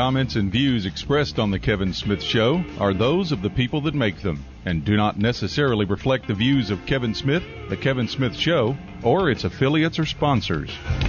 comments and views expressed on The Kevin Smith Show are those of the people that make them and do not necessarily reflect the views of Kevin Smith, The Kevin Smith Show, or its affiliates or sponsors.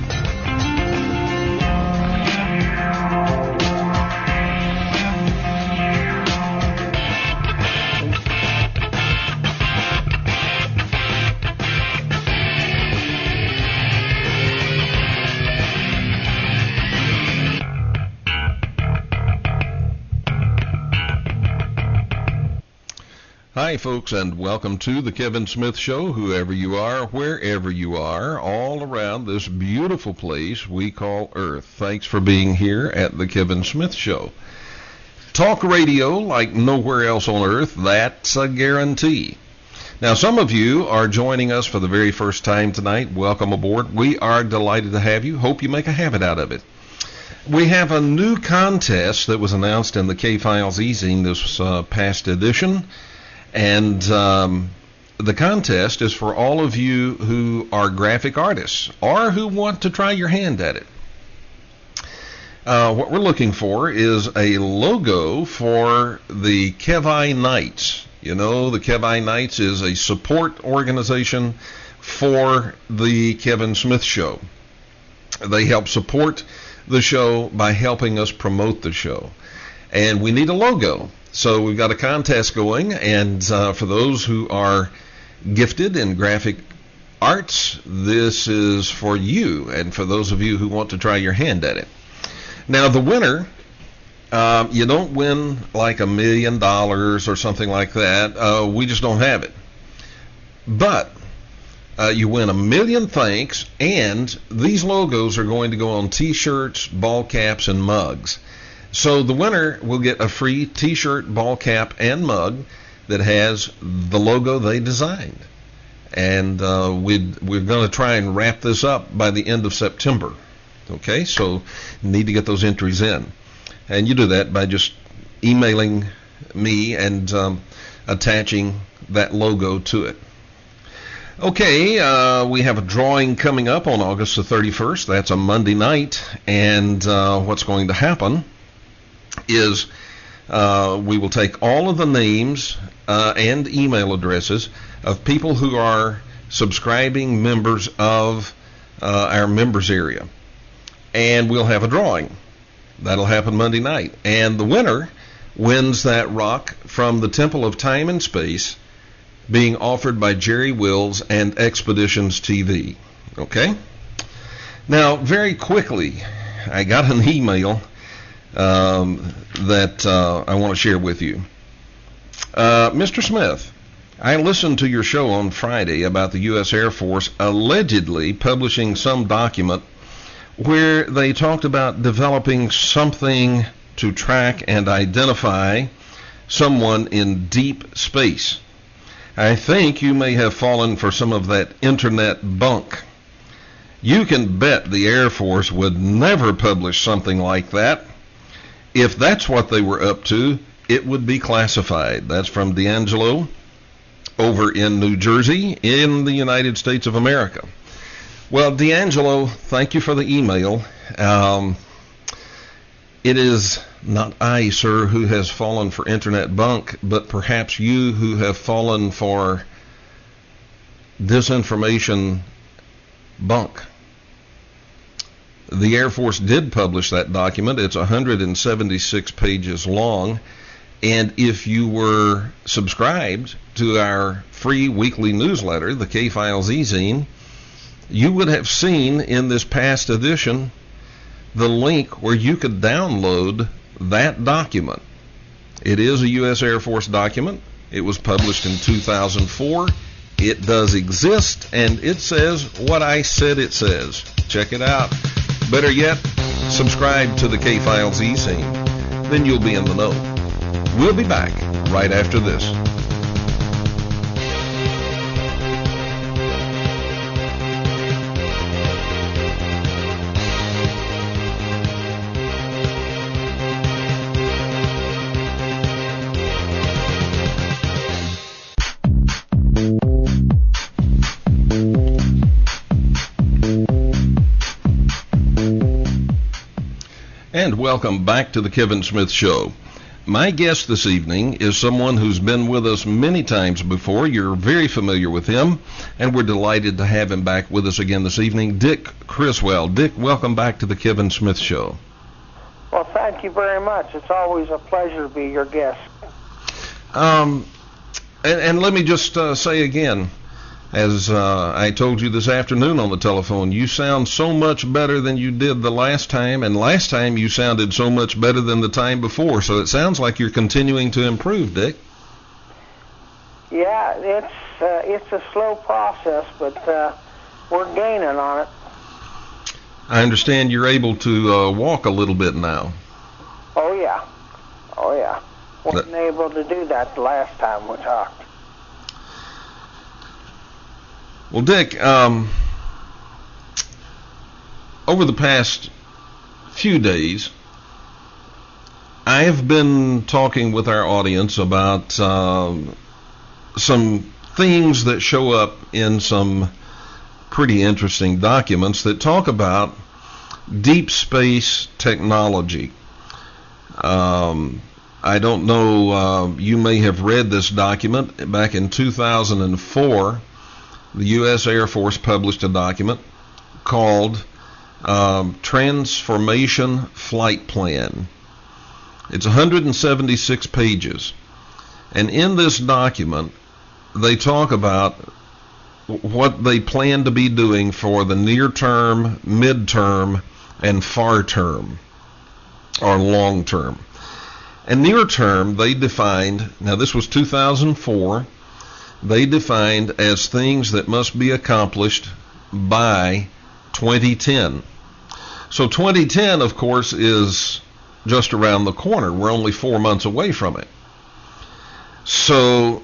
Hi, folks, and welcome to The Kevin Smith Show, whoever you are, wherever you are, all around this beautiful place we call Earth. Thanks for being here at The Kevin Smith Show. Talk radio like nowhere else on Earth, that's a guarantee. Now, some of you are joining us for the very first time tonight. Welcome aboard. We are delighted to have you. Hope you make a habit out of it. We have a new contest that was announced in the K-Files e-zine this past edition. And the contest is for all of you who are graphic artists or who want to try your hand at it. What we're looking for is a logo for the Kevi Knights. You know, the Kevi Knights is a support organization for the Kevin Smith Show. They help support the show by helping us promote the show. And we need a logo. So we've got a contest going, and for those who are gifted in graphic arts, this is for you, and for those of you who want to try your hand at it. Now, the winner, you don't win like $1 million or something like that. We just don't have it. But you win 1 million thanks, and these logos are going to go on T-shirts, ball caps, and mugs. So the winner will get a free T-shirt, ball cap, and mug that has the logo they designed. And we're going to try and wrap this up by the end of September. Okay, so you need to get those entries in. And you do that by just emailing me and attaching that logo to it. Okay, we have a drawing coming up on August the 31st. That's a Monday night. And what's going to happen is we will take all of the names and email addresses of people who are subscribing members of our members area. And we'll have a drawing. That'll happen Monday night. And the winner wins that rock from the Temple of Time and Space being offered by Jerry Wills and Expeditions TV. Okay? Now, very quickly, I got an email that I want to share with you. Mr. Smith, I listened to your show on Friday about the U.S. Air Force allegedly publishing some document where they talked about developing something to track and identify someone in deep space. I think you may have fallen for some of that internet bunk. You can bet the Air Force would never publish something like that. If that's what they were up to, it would be classified. That's from D'Angelo over in New Jersey in the United States of America. Well, D'Angelo, thank you for the email. It is not I, sir, who has fallen for internet bunk, but perhaps you who have fallen for disinformation bunk. The Air Force did publish that document. It's 176 pages long. And if you were subscribed to our free weekly newsletter, the K-Files e-zine, you would have seen in this past edition the link where you could download that document. It is a U.S. Air Force document. It was published in 2004. It does exist, and it says what I said it says. Check it out. Better yet, subscribe to the K-Files e-zine. Then you'll be in the know. We'll be back right after this. And welcome back to the Kevin Smith Show. My guest this evening is someone who's been with us many times before. You're very familiar with him, and we're delighted to have him back with us again this evening, Dick Criswell. Dick, welcome back to the Kevin Smith Show. Well, thank you very much. It's always a pleasure to be your guest. And let me just say again, as I told you this afternoon on the telephone, you sound so much better than you did the last time, and last time you sounded so much better than the time before, so it sounds like you're continuing to improve, Dick. Yeah, it's a slow process, but we're gaining on it. I understand you're able to walk a little bit now. Oh, yeah. Wasn't able to do that the last time we talked. Well, Dick, over the past few days, I have been talking with our audience about some things that show up in some pretty interesting documents that talk about deep space technology. I don't know, you may have read this document. Back in 2004, the U.S. Air Force published a document called Transformation Flight Plan. It's 176 pages. And in this document, they talk about what they plan to be doing for the near term, mid-term, and far term, or long term. And near term, they defined, now this was 2004, they defined as things that must be accomplished by 2010. So 2010, of course, is just around the corner. We're only 4 months away from it. So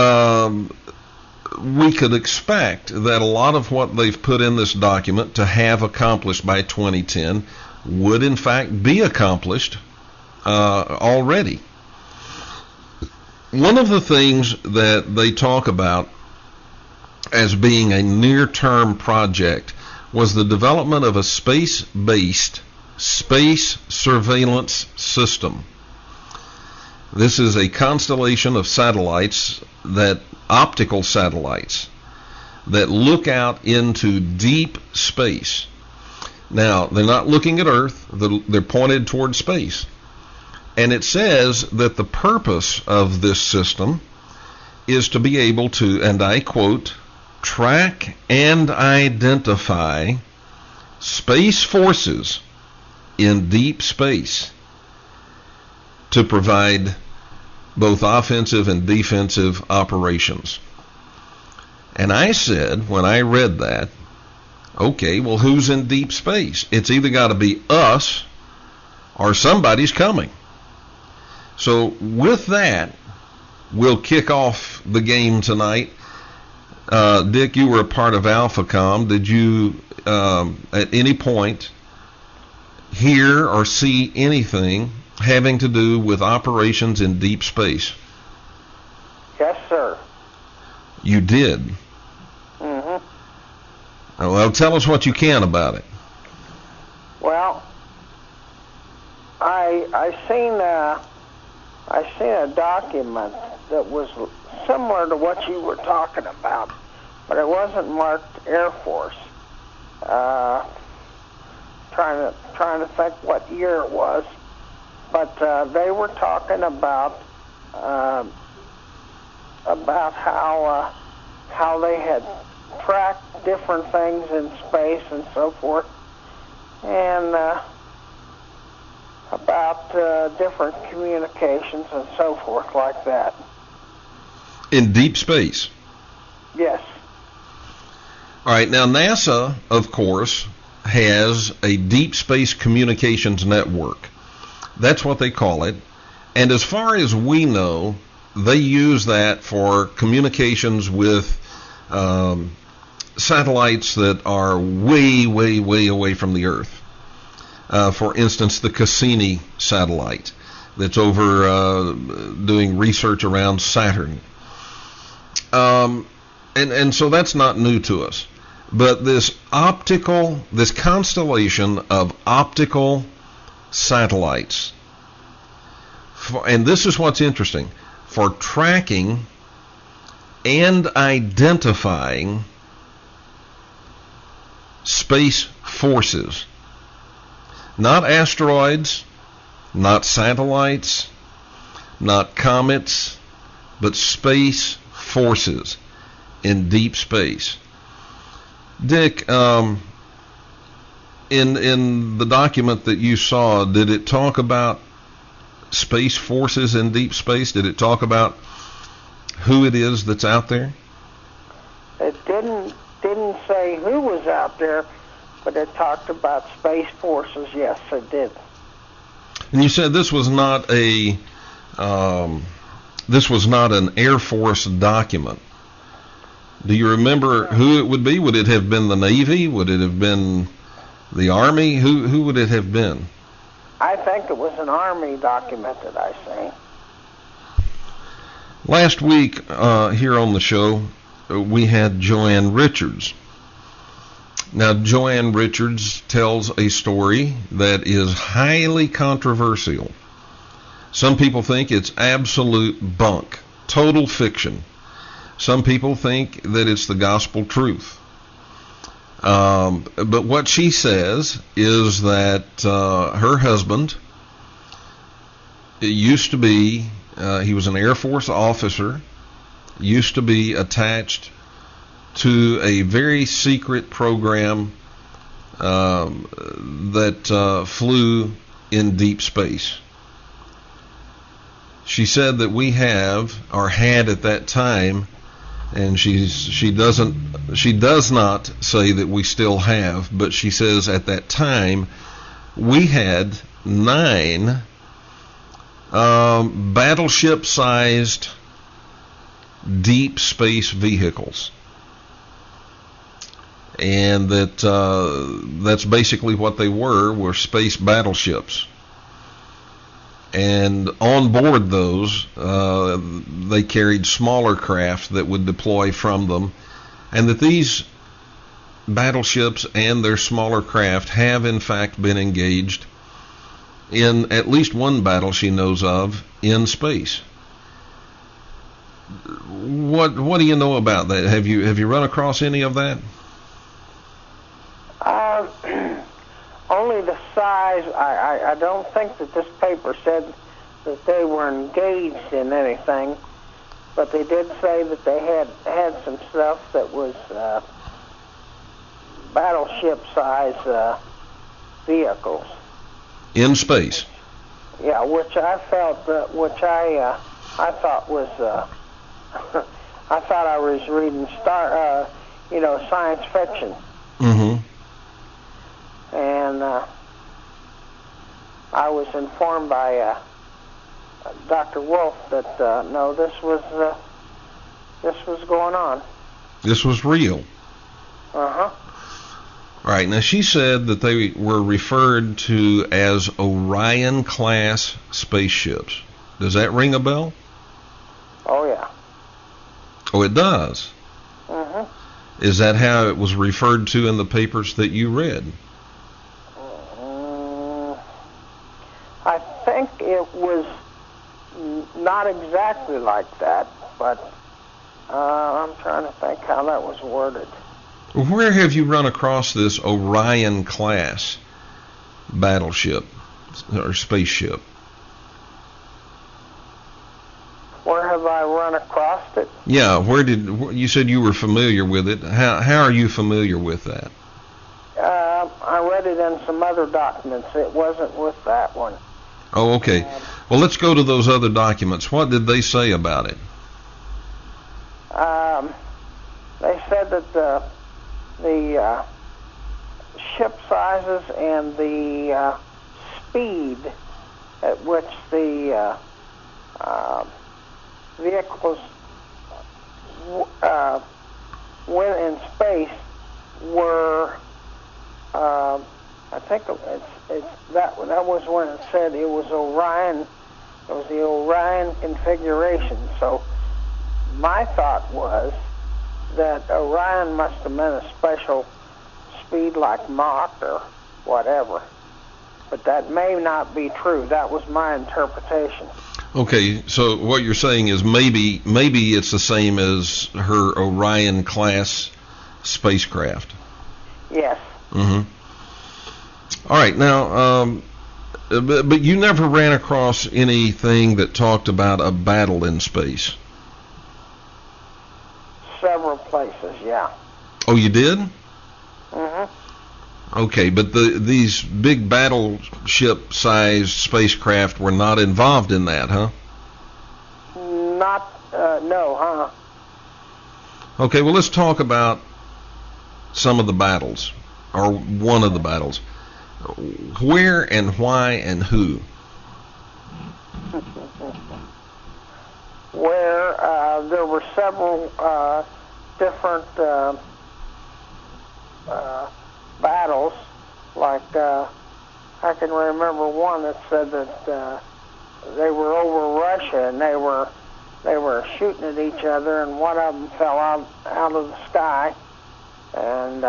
we could expect that a lot of what they've put in this document to have accomplished by 2010 would in fact be accomplished already. One of the things that they talk about as being a near-term project was the development of a space-based space surveillance system. This is a constellation of satellites, optical satellites, that look out into deep space. Now, they're not looking at Earth, they're pointed toward space. And it says that the purpose of this system is to be able to, and I quote, track and identify space forces in deep space to provide both offensive and defensive operations. And I said, when I read that, okay, well, who's in deep space? It's either got to be us or somebody's coming. So with that, we'll kick off the game tonight. Dick, you were a part of AlphaCom. Did you, at any point, hear or see anything having to do with operations in deep space? Yes, sir. You did? Mm-hmm. Well, tell us what you can about it. Well, I seen a document that was similar to what you were talking about, but it wasn't marked Air Force. Trying to think what year it was, but they were talking about how they had tracked different things in space and so forth, and about different communications and so forth like that. In deep space? Yes. All right, now NASA, of course, has a deep space communications network. That's what they call it. And as far as we know, they use that for communications with satellites that are way, way, way away from the Earth. For instance, the Cassini satellite that's over doing research around Saturn. And so that's not new to us. But this constellation of optical satellites. And this is what's interesting, for tracking and identifying space forces. Not asteroids, not satellites, not comets, but space forces in deep space. Dick, in the document that you saw, did it talk about space forces in deep space? Did it talk about who it is that's out there? It didn't say who was out there, but it talked about space forces. Yes, it did. And you said this was not an Air Force document. Do you remember who it would be? Would it have been the Navy? Would it have been the Army? Who would it have been? I think it was an Army document that I seen. Last week here on the show, we had Joanne Richards. Now, Joanne Richards tells a story that is highly controversial. Some people think it's absolute bunk, total fiction. Some people think that it's the gospel truth. But what she says is that her husband used to be, he was an Air Force officer, used to be attached to a very secret program that flew in deep space. She said that we have, or had at that time, and she does not say that we still have, but she says at that time we had 9 battleship-sized deep space vehicles, and that's basically what they were space battleships. And on board those, they carried smaller craft that would deploy from them, and that these battleships and their smaller craft have in fact been engaged in at least one battle she knows of in space. What do you know about that? Have you run across any of that? Only the size. I don't think that this paper said that they were engaged in anything, but they did say that they had some stuff that was battleship-size vehicles in space. Yeah, which I felt, I thought was, I thought I was reading science fiction. Mm-hmm. And I was informed by Dr. Wolf that no, this was going on. This was real. Uh-huh. Right. Now, she said that they were referred to as Orion-class spaceships. Does that ring a bell? Oh, yeah. Oh, it does? Mm-hmm. Is that how it was referred to in the papers that you read? I think it was not exactly like that, but I'm trying to think how that was worded. Where have you run across this Orion-class battleship or spaceship? Where have I run across it? Yeah, you said you were familiar with it. How are you familiar with that? I read it in some other documents. It wasn't with that one. Oh, okay. Well, let's go to those other documents. What did they say about it? They said that the ship sizes and the speed at which the vehicles went in space were, I think that was when it said it was Orion. It was the Orion configuration. So my thought was that Orion must have meant a special speed like Mach or whatever. but that may not be true. That was my interpretation. Okay, so what you're saying is maybe it's the same as her Orion class spacecraft. Yes. Mm-hmm. All right, now, but you never ran across anything that talked about a battle in space. Several places, yeah. Oh, you did? Mm-hmm. Okay, but these big battleship-sized spacecraft were not involved in that, huh? No, huh? Okay, well, let's talk about some of the battles, or one of the battles. Where and why and who? Where there were several different battles, like I can remember one that said that they were over Russia and they were shooting at each other, and one of them fell out of the sky and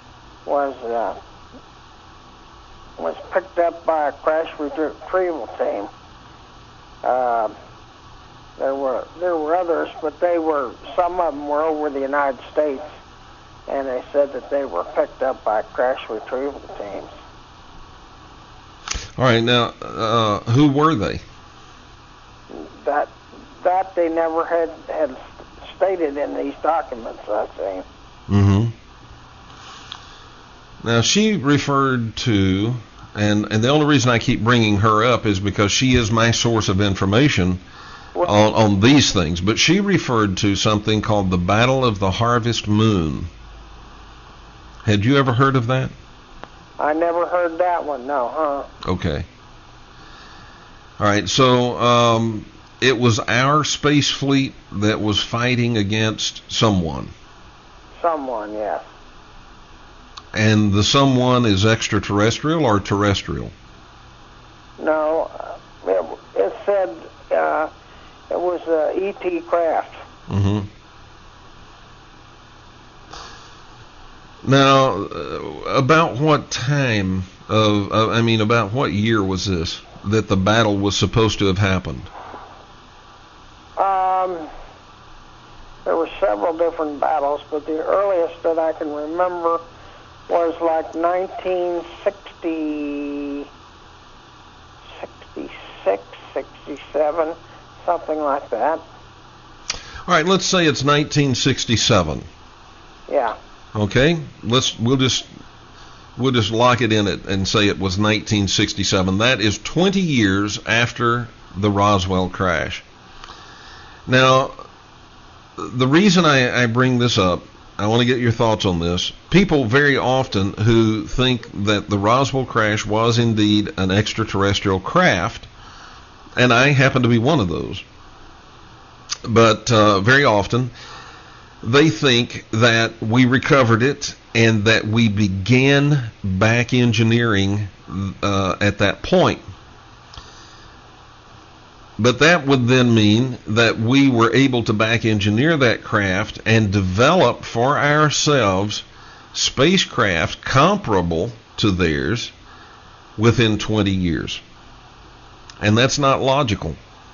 was picked up by a crash retrieval team. There were others, but some of them were over the United States, and they said that they were picked up by crash retrieval teams. All right, now who were they? That they never had stated in these documents, I think. Mm-hmm. Now she referred to, and the only reason I keep bringing her up is because she is my source of information on these things. But she referred to something called the Battle of the Harvest Moon. Had you ever heard of that? I never heard that one, no, huh? Okay. All right, so it was our space fleet that was fighting against someone. Someone, yes. And the someone is extraterrestrial or terrestrial? No, it said it was E.T. craft. Mm-hmm. Now, about what time about what year was this that the battle was supposed to have happened? There were several different battles, but the earliest that I can remember was like 1960, 66, 67, something like that. All right, let's say it's 1967. Yeah. Okay, we'll just lock it in it and say it was 1967. That is 20 years after the Roswell crash. Now, the reason I bring this up, I want to get your thoughts on this. People very often who think that the Roswell crash was indeed an extraterrestrial craft, and I happen to be one of those, but very often they think that we recovered it and that we began back engineering at that point. But that would then mean that we were able to back engineer that craft and develop for ourselves spacecraft comparable to theirs within 20 years. And that's not logical.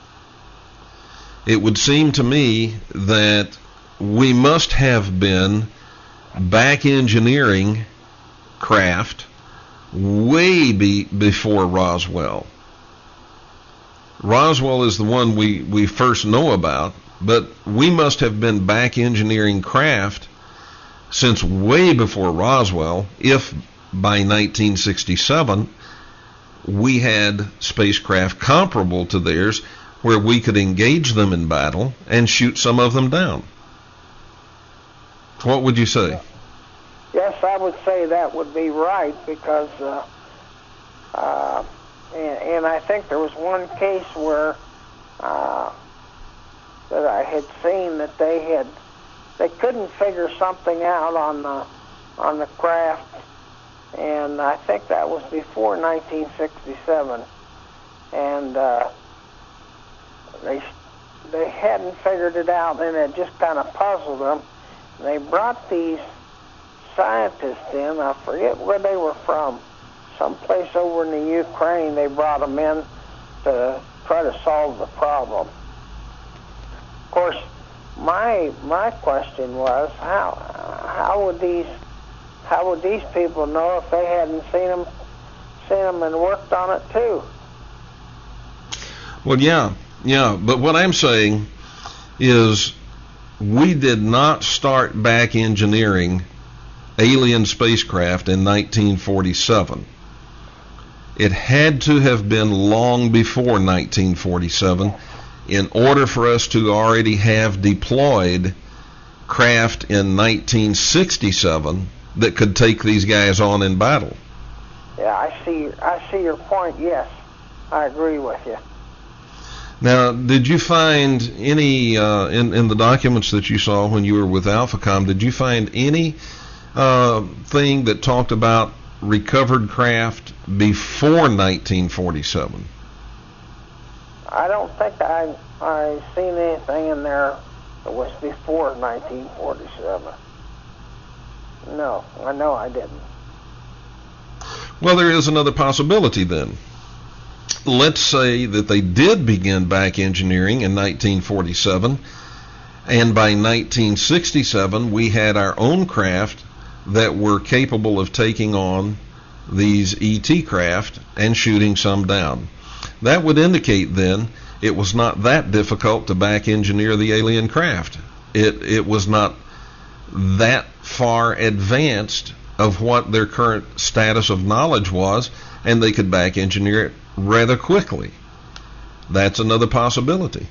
It would seem to me that we must have been back engineering craft way before Roswell. Roswell is the one we first know about, but we must have been back engineering craft since way before Roswell, if by 1967 we had spacecraft comparable to theirs where we could engage them in battle and shoot some of them down. What would you say? Yes, I would say that would be right, because and I think there was one case where that I had seen that they couldn't figure something out on the craft, and I think that was before 1967, and they hadn't figured it out, and it just kind of puzzled them. They brought these scientists in. I forget where they were from, someplace over in the Ukraine. They brought them in to try to solve the problem. Of course, my question was how would these people know if they hadn't seen them and worked on it too? Well, yeah. But what I'm saying is we did not start back engineering alien spacecraft in 1947. It had to have been long before 1947 in order for us to already have deployed craft in 1967 that could take these guys on in battle. Yeah, I see your point. Yes, I agree with you. Now, did you find any in the documents that you saw when you were with AlphaCom? Did you find any thing that talked about recovered craft before 1947? I don't think I seen anything in there that was before 1947. No, I know I didn't. Well, there is another possibility then. Let's say that they did begin back engineering in 1947, and by 1967 we had our own craft that were capable of taking on these ET craft and shooting some down. That would indicate then it was not that difficult to back engineer the alien craft. It was not that far advanced of what their current status of knowledge was, and they could back engineer it rather quickly. That's another possibility.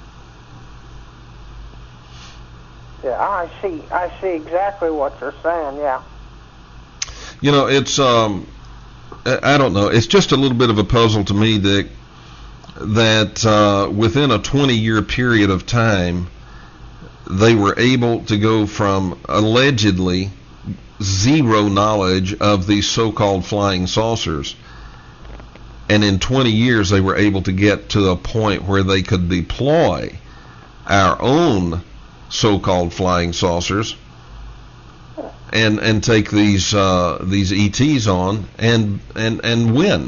Yeah, I see exactly what you're saying. Yeah. You know, it's I don't know. It's just a little bit of a puzzle to me, Dick, that within a 20-year period of time, they were able to go from allegedly zero knowledge of these so-called flying saucers, and in 20 years they were able to get to a point where they could deploy our own so-called flying saucers and take these ETs on and win.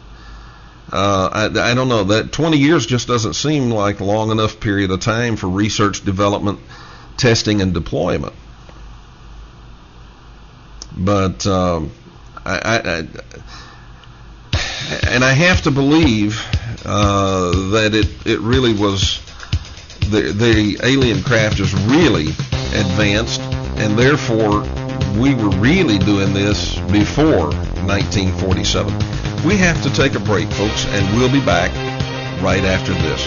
I don't know, that 20 years just doesn't seem like long enough period of time for research, development, testing, and deployment. But I have to believe that it really was the alien craft is really advanced, and therefore we were really doing this before 1947. We have to take a break, folks, and we'll be back right after this.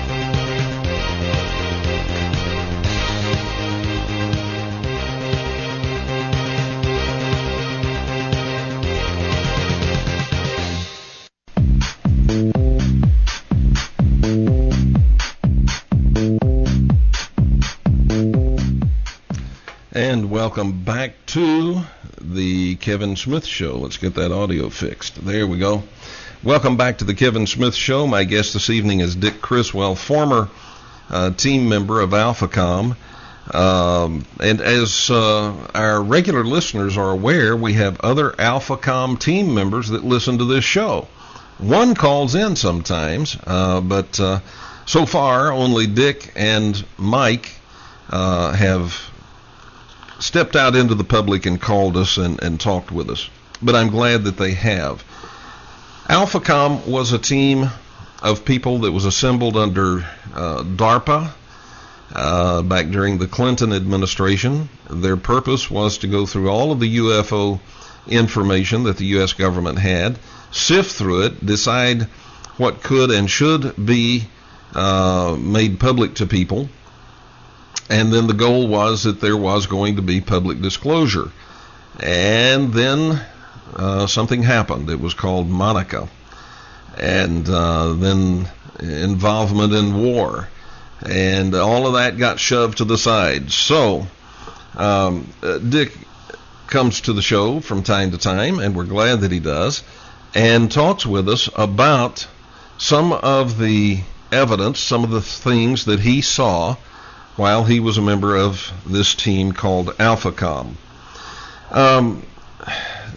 And welcome back to the Kevin Smith Show. Let's get that audio fixed. There we go. Welcome back to the Kevin Smith Show. My guest this evening is Dick Criswell, former team member of AlphaCom. And as our regular listeners are aware, we have other AlphaCom team members that listen to this show. One calls in sometimes, but so far only Dick and Mike have stepped out into the public and called us and talked with us. But I'm glad that they have. AlphaCom was a team of people that was assembled under DARPA back during the Clinton administration. Their purpose was to go through all of the UFO information that the U.S. government had, sift through it, decide what could and should be made public to people. And then the goal was that there was going to be public disclosure. And then something happened. It was called Monica. And then involvement in war. And all of that got shoved to the side. So Dick comes to the show from time to time, and we're glad that he does, and talks with us about some of the evidence, some of the things that he saw while he was a member of this team called AlphaCom.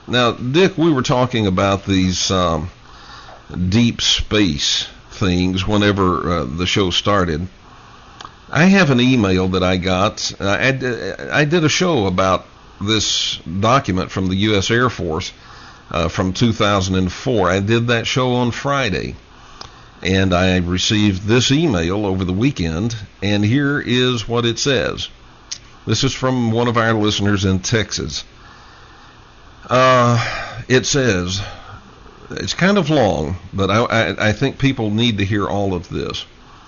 Now, Dick, we were talking about these deep space things whenever the show started. I have an email that I got. I did a show about this document from the U.S. Air Force from 2004. I did that show on Friday, and I received this email over the weekend, and here is what it says. This is from one of our listeners in Texas. It says, it's kind of long, but I think people need to hear all of this.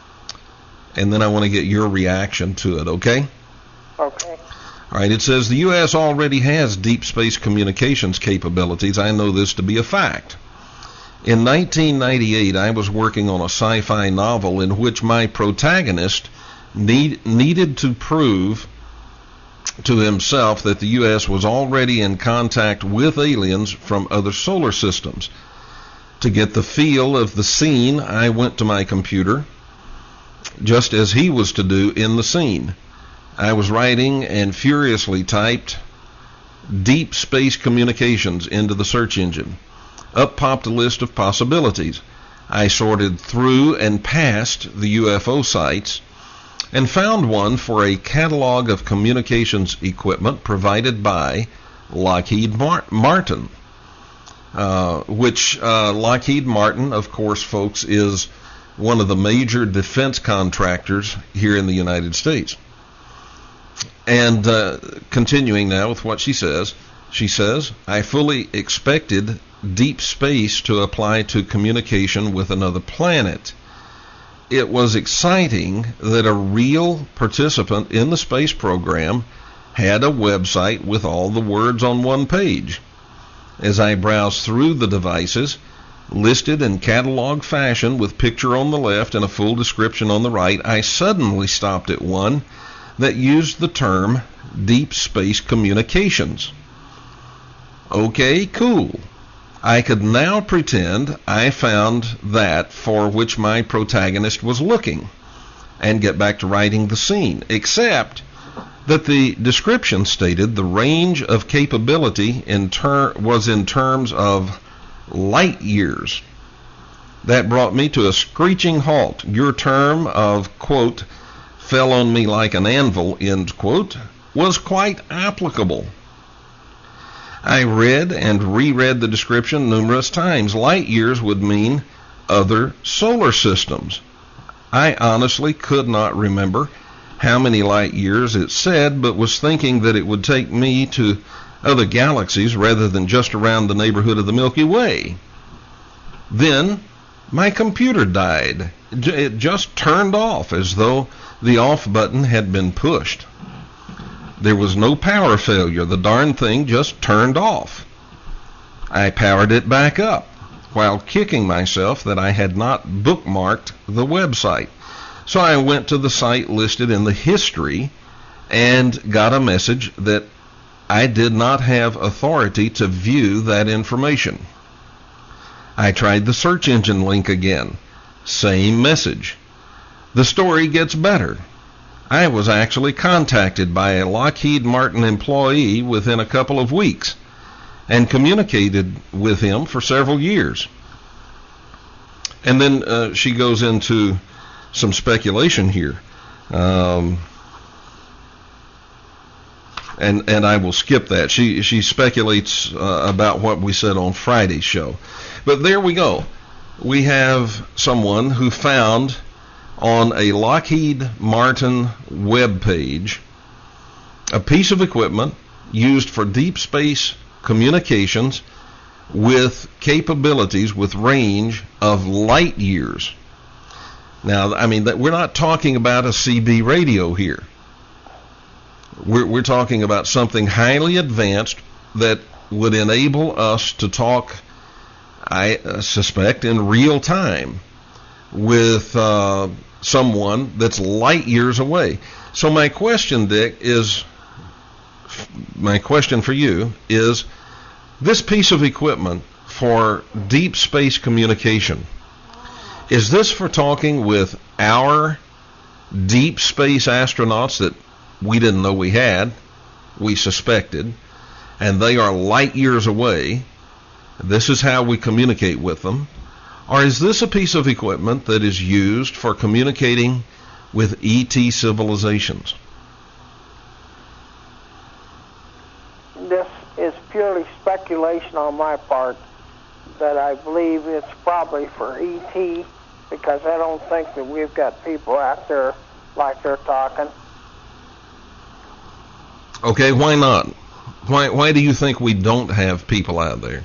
And then I want to get your reaction to it, okay? Okay. All right, it says the U.S. already has deep space communications capabilities. I know this to be a fact. In 1998, I was working on a sci-fi novel in which my protagonist needed to prove to himself that the U.S. was already in contact with aliens from other solar systems. To get the feel of the scene, I went to my computer, just as he was to do in the scene. I was writing and furiously typed deep space communications into the search engine. Up popped a list of possibilities. I sorted through and past the UFO sites and found one for a catalog of communications equipment provided by Lockheed Martin, which Lockheed Martin, of course, folks, is one of the major defense contractors here in the United States. And continuing now with what she says, I fully expected deep space to apply to communication with another planet. It was exciting that a real participant in the space program had a website with all the words on one page. As I browsed through the devices, listed in catalog fashion with picture on the left and a full description on the right, I suddenly stopped at one that used the term deep space communications. Okay, cool. I could now pretend I found that for which my protagonist was looking and get back to writing the scene, except that the description stated the range of capability was in terms of light years. That brought me to a screeching halt. Your term of, quote, fell on me like an anvil, end quote, was quite applicable. I read and reread the description numerous times. Light years would mean other solar systems. I honestly could not remember how many light years it said, but was thinking that it would take me to other galaxies rather than just around the neighborhood of the Milky Way. Then my computer died. It just turned off as though the off button had been pushed. There was no power failure. The darn thing just turned off. I powered it back up while kicking myself that I had not bookmarked the website. So I went to the site listed in the history and got a message that I did not have authority to view that information. I tried the search engine link again. Same message. The story gets better. I was actually contacted by a Lockheed Martin employee within a couple of weeks and communicated with him for several years. And then she goes into some speculation here. And I will skip that. She speculates about what we said on Friday's show. But there we go. We have someone who found on a Lockheed Martin web page a piece of equipment used for deep space communications with capabilities with range of light years. Now, I mean, we're not talking about a CB radio here. We're talking about something highly advanced that would enable us to talk, I suspect, in real time with someone that's light years away. So my question, Dick, my question for you is, this piece of equipment for deep space communication, is this for talking with our deep space astronauts that we didn't know we had, we suspected, and they are light years away. This is how we communicate with them. Or is this a piece of equipment that is used for communicating with ET civilizations? This is purely speculation on my part, that I believe it's probably for ET, because I don't think that we've got people out there like they're talking. Okay, why not? Why do you think we don't have people out there?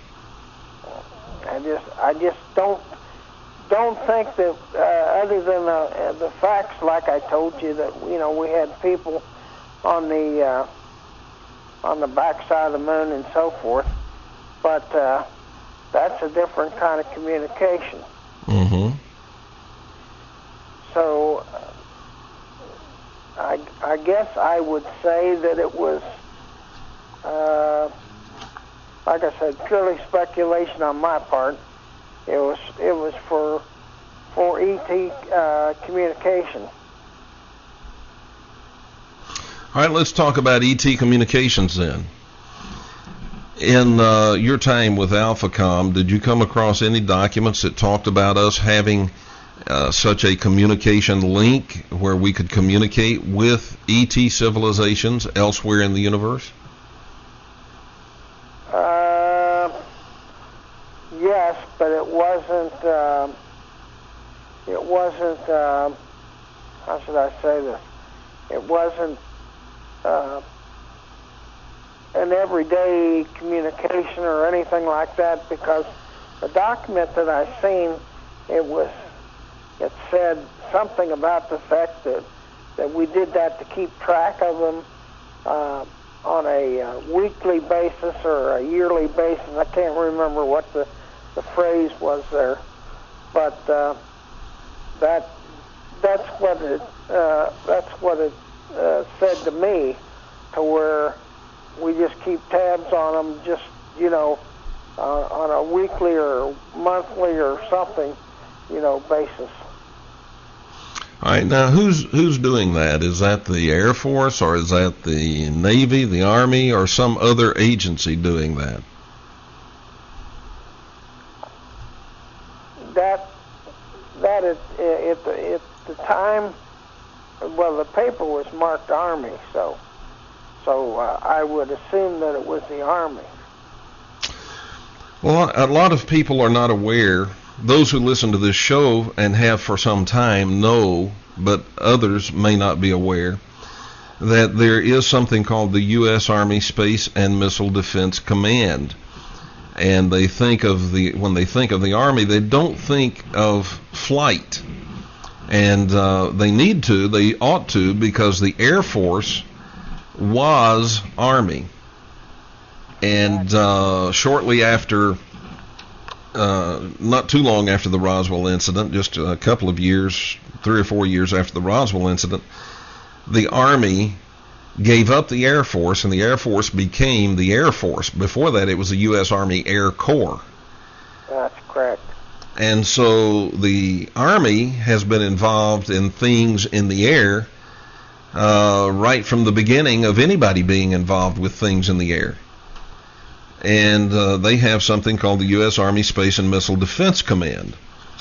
I just don't think that other than the facts, like I told you, that we had people on the backside of the moon and so forth, but that's a different kind of communication. Mm-hmm. So I guess I would say that it was, like I said, purely speculation on my part. It was for ET communication. All right, let's talk about ET communications then. In your time with AlphaCom, did you come across any documents that talked about us having such a communication link where we could communicate with ET civilizations elsewhere in the universe? Yes, but it wasn't. How should I say this? It wasn't an everyday communication or anything like that, because the document that I seen, it said something about the fact that we did that to keep track of them on a weekly basis or a yearly basis. I can't remember what the phrase was there, but that's what it said to me, to where we just keep tabs on them, just on a weekly or monthly or something, basis. All right, now who's doing that? Is that the Air Force, or is that the Navy, the Army, or some other agency doing that? That at the time, well, the paper was marked Army, so I would assume that it was the Army. Well, a lot of people are not aware. Those who listen to this show and have for some time know, but others may not be aware, that there is something called the U.S. Army Space and Missile Defense Command. And when they think of the Army, they don't think of flight. And they ought to, because the Air Force was Army. And shortly after, not too long after the Roswell incident, just a couple of years, 3 or 4 years after the Roswell incident, the Army gave up the Air Force, and the Air Force became the Air Force. Before that, it was the U.S. Army Air Corps. That's correct. And so the Army has been involved in things in the air right from the beginning of anybody being involved with things in the air. And they have something called the U.S. Army Space and Missile Defense Command.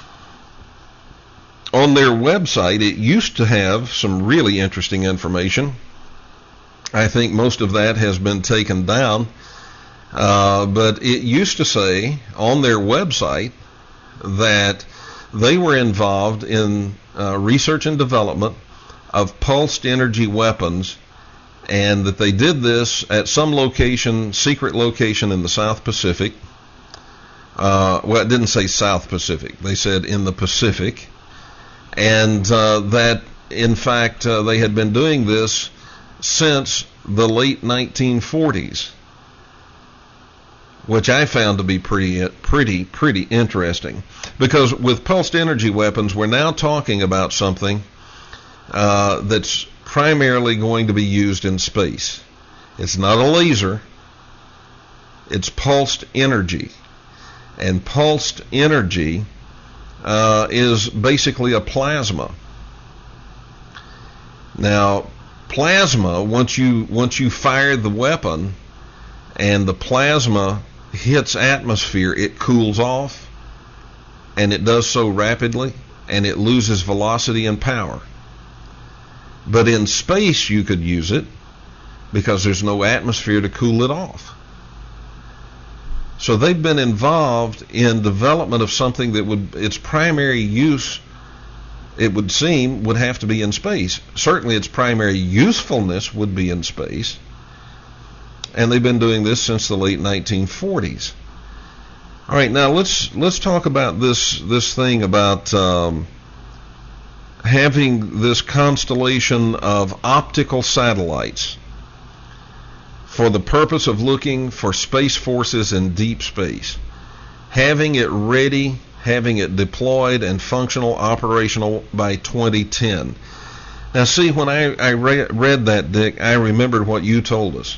On their website, it used to have some really interesting information. I think most of that has been taken down. But it used to say on their website that they were involved in research and development of pulsed energy weapons, and that they did this at some location, secret location in the South Pacific. Well, it didn't say South Pacific. They said in the Pacific. And that, in fact, they had been doing this since the late 1940s, which I found to be pretty interesting. Because with pulsed energy weapons, we're now talking about something that's primarily going to be used in space. It's not a laser. It's pulsed energy. And pulsed energy is basically a plasma. Now, plasma, once you fire the weapon and the plasma hits atmosphere, it cools off, and it does so rapidly, and it loses velocity and power. But in space you could use it because there's no atmosphere to cool it off. So they've been involved in development of something that would, its primary use, it would seem, would have to be in space. Certainly its primary usefulness would be in space. And they've been doing this since the late 1940s. All right, now let's talk about this thing about having this constellation of optical satellites for the purpose of looking for space forces in deep space, having it ready, having it deployed and functional, operational by 2010. Now see, when I read that, Dick, I remembered what you told us.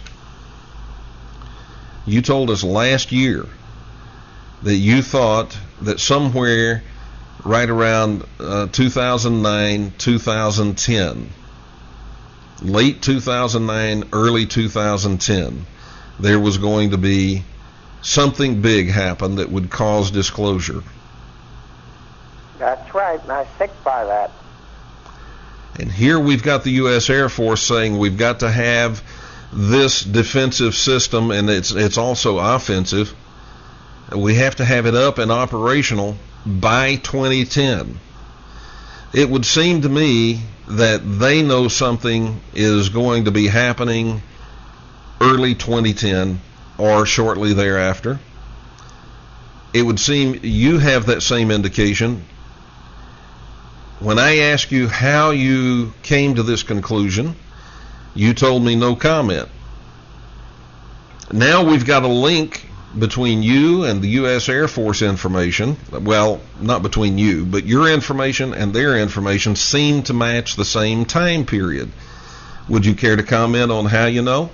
You told us last year that you thought that somewhere right around 2009, 2010, late 2009, early 2010, there was going to be something big happen that would cause disclosure. That's right, and I stick by that. And here we've got the U.S. Air Force saying we've got to have this defensive system, and it's also offensive. We have to have it up and operational by 2010. It would seem to me that they know something is going to be happening early 2010 or shortly thereafter. It would seem you have that same indication. When I asked you how you came to this conclusion, you told me no comment. Now we've got a link between you and the U.S. Air Force information. Well, not between you, but your information and their information seem to match the same time period. Would you care to comment on how you know?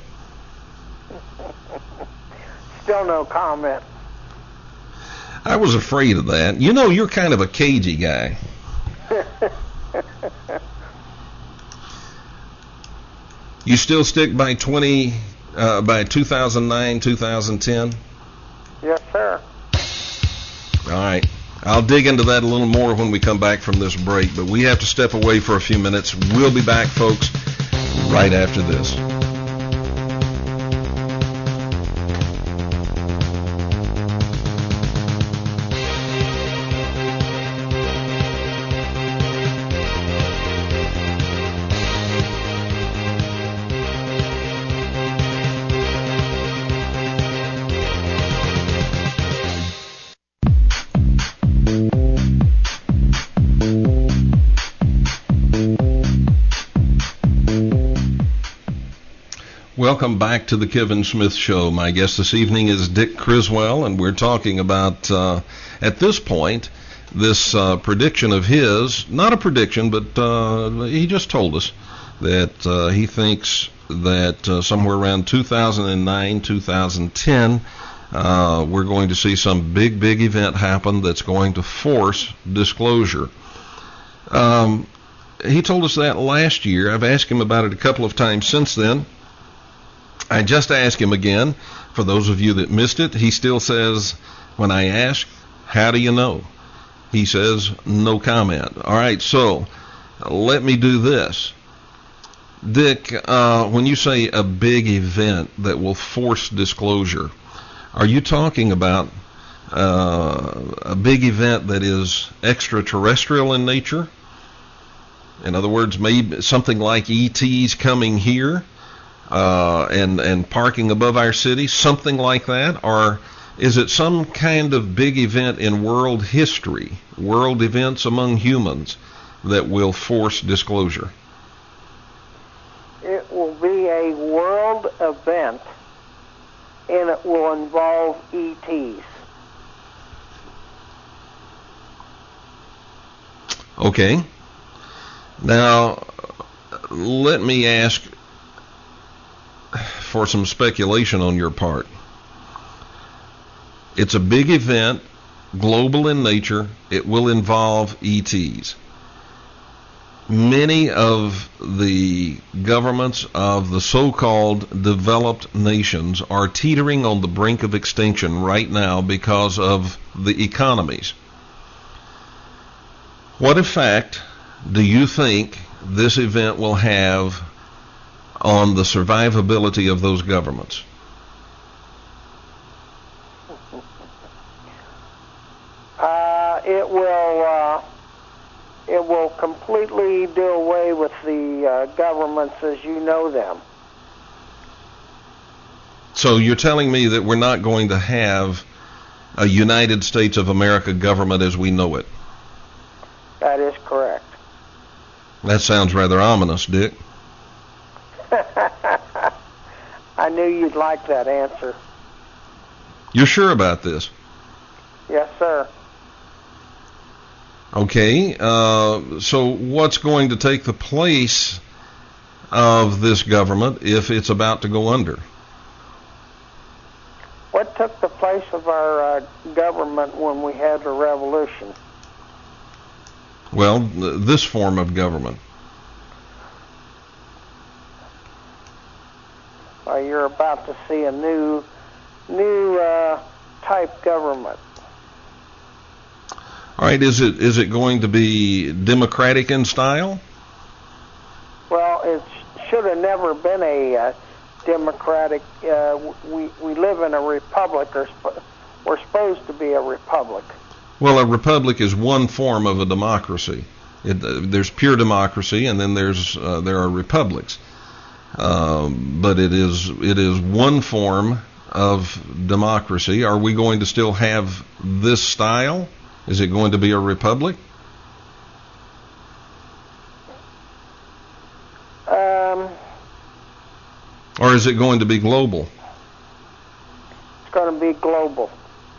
Still no comment. I was afraid of that. You know, you're kind of a cagey guy. You still stick by 2009, 2010? Yes, sir. All right. I'll dig into that a little more when we come back from this break, but we have to step away for a few minutes. We'll be back, folks, right after this. Welcome back to the Kevin Smith Show. My guest this evening is Dick Criswell, and we're talking about, at this point, this prediction of his, not a prediction, but he just told us that he thinks that somewhere around 2009, 2010, we're going to see some big event happen that's going to force disclosure. He told us that last year. I've asked him about it a couple of times since then. I just asked him again. For those of you that missed it, he still says, when I ask, how do you know? He says, no comment. All right, so let me do this. Dick, when you say a big event that will force disclosure, are you talking about a big event that is extraterrestrial in nature? In other words, maybe something like ETs coming here? And parking above our city, something like that? Or is it some kind of big event in world history, world events among humans, that will force disclosure? It will be a world event, and it will involve ETs. Okay. Now, let me ask for some speculation on your part. It's a big event, global in nature. It will involve ETs. many of the governments of the so-called developed nations are teetering on the brink of extinction right now because of the economies. What effect do you think this event will have on the survivability of those governments? It will completely do away with the governments as you know them. So you're telling me that we're not going to have a United States of America government as we know it? That is correct. That sounds rather ominous, Dick. I knew you'd like that answer. You're sure about this? Yes, sir. Okay, so what's going to take the place of this government if it's about to go under? What took the place of our government when we had the revolution? Well, this form of government. You're about to see a new type government. All right, is it going to be democratic in style? Well, it should have never been a democratic. We live in a republic, or we're supposed to be a republic. Well, a republic is one form of a democracy. There's pure democracy, and then there are republics. But it is one form of democracy. Are we going to still have this style? Is it going to be a republic? Or is it going to be global? It's going to be global.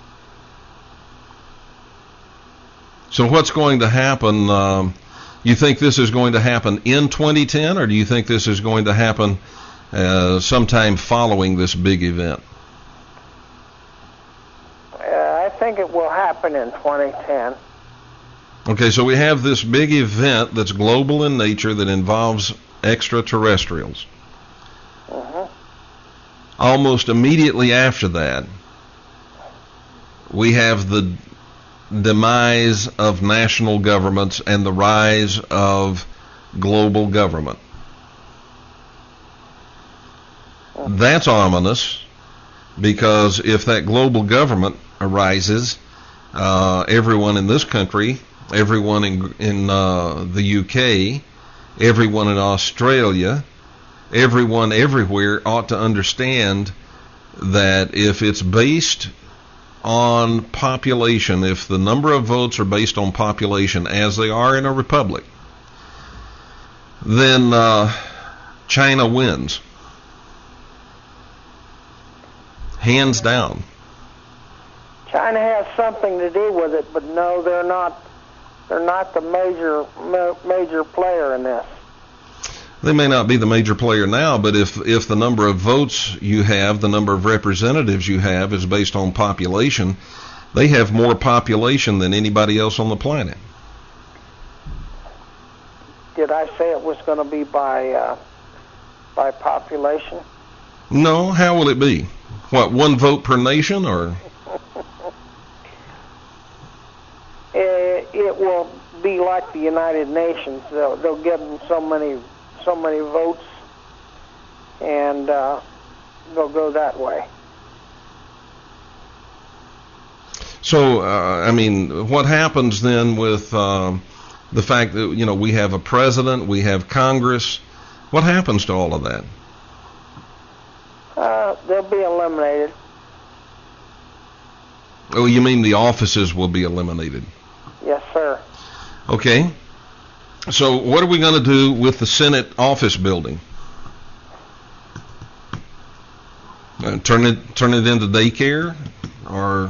So what's going to happen? You think this is going to happen in 2010, or do you think this is going to happen sometime following this big event? I think it will happen in 2010. Okay, so we have this big event that's global in nature that involves extraterrestrials. Almost immediately after that, we have the demise of national governments and the rise of global government. That's ominous, because if that global government arises, everyone in this country, everyone in the UK, everyone in Australia, everyone everywhere ought to understand that if it's based on population, if the number of votes are based on population as they are in a republic, then China wins. Hands down. China has something to do with it, but no, they're not the major player in this. They may not be the major player now, but if the number of votes you have, the number of representatives you have is based on population, they have more population than anybody else on the planet. Did I say it was going to be by population? No, how will it be? What, one vote per nation, or? It will be like the United Nations. They'll give them so many votes, and they'll go that way. So, what happens then with the fact that, we have a president, we have Congress? What happens to all of that? They'll be eliminated. Oh, you mean the offices will be eliminated? Yes, sir. Okay. So what are we going to do with the Senate office building? Turn it into daycare, or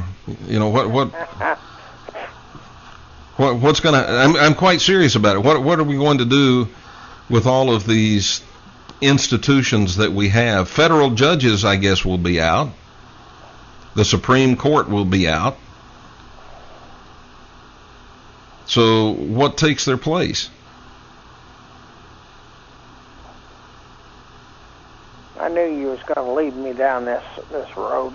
what's going to? I'm quite serious about it. What are we going to do with all of these institutions that we have? Federal judges, I guess, will be out. The Supreme Court will be out. So what takes their place? going to lead me down this road.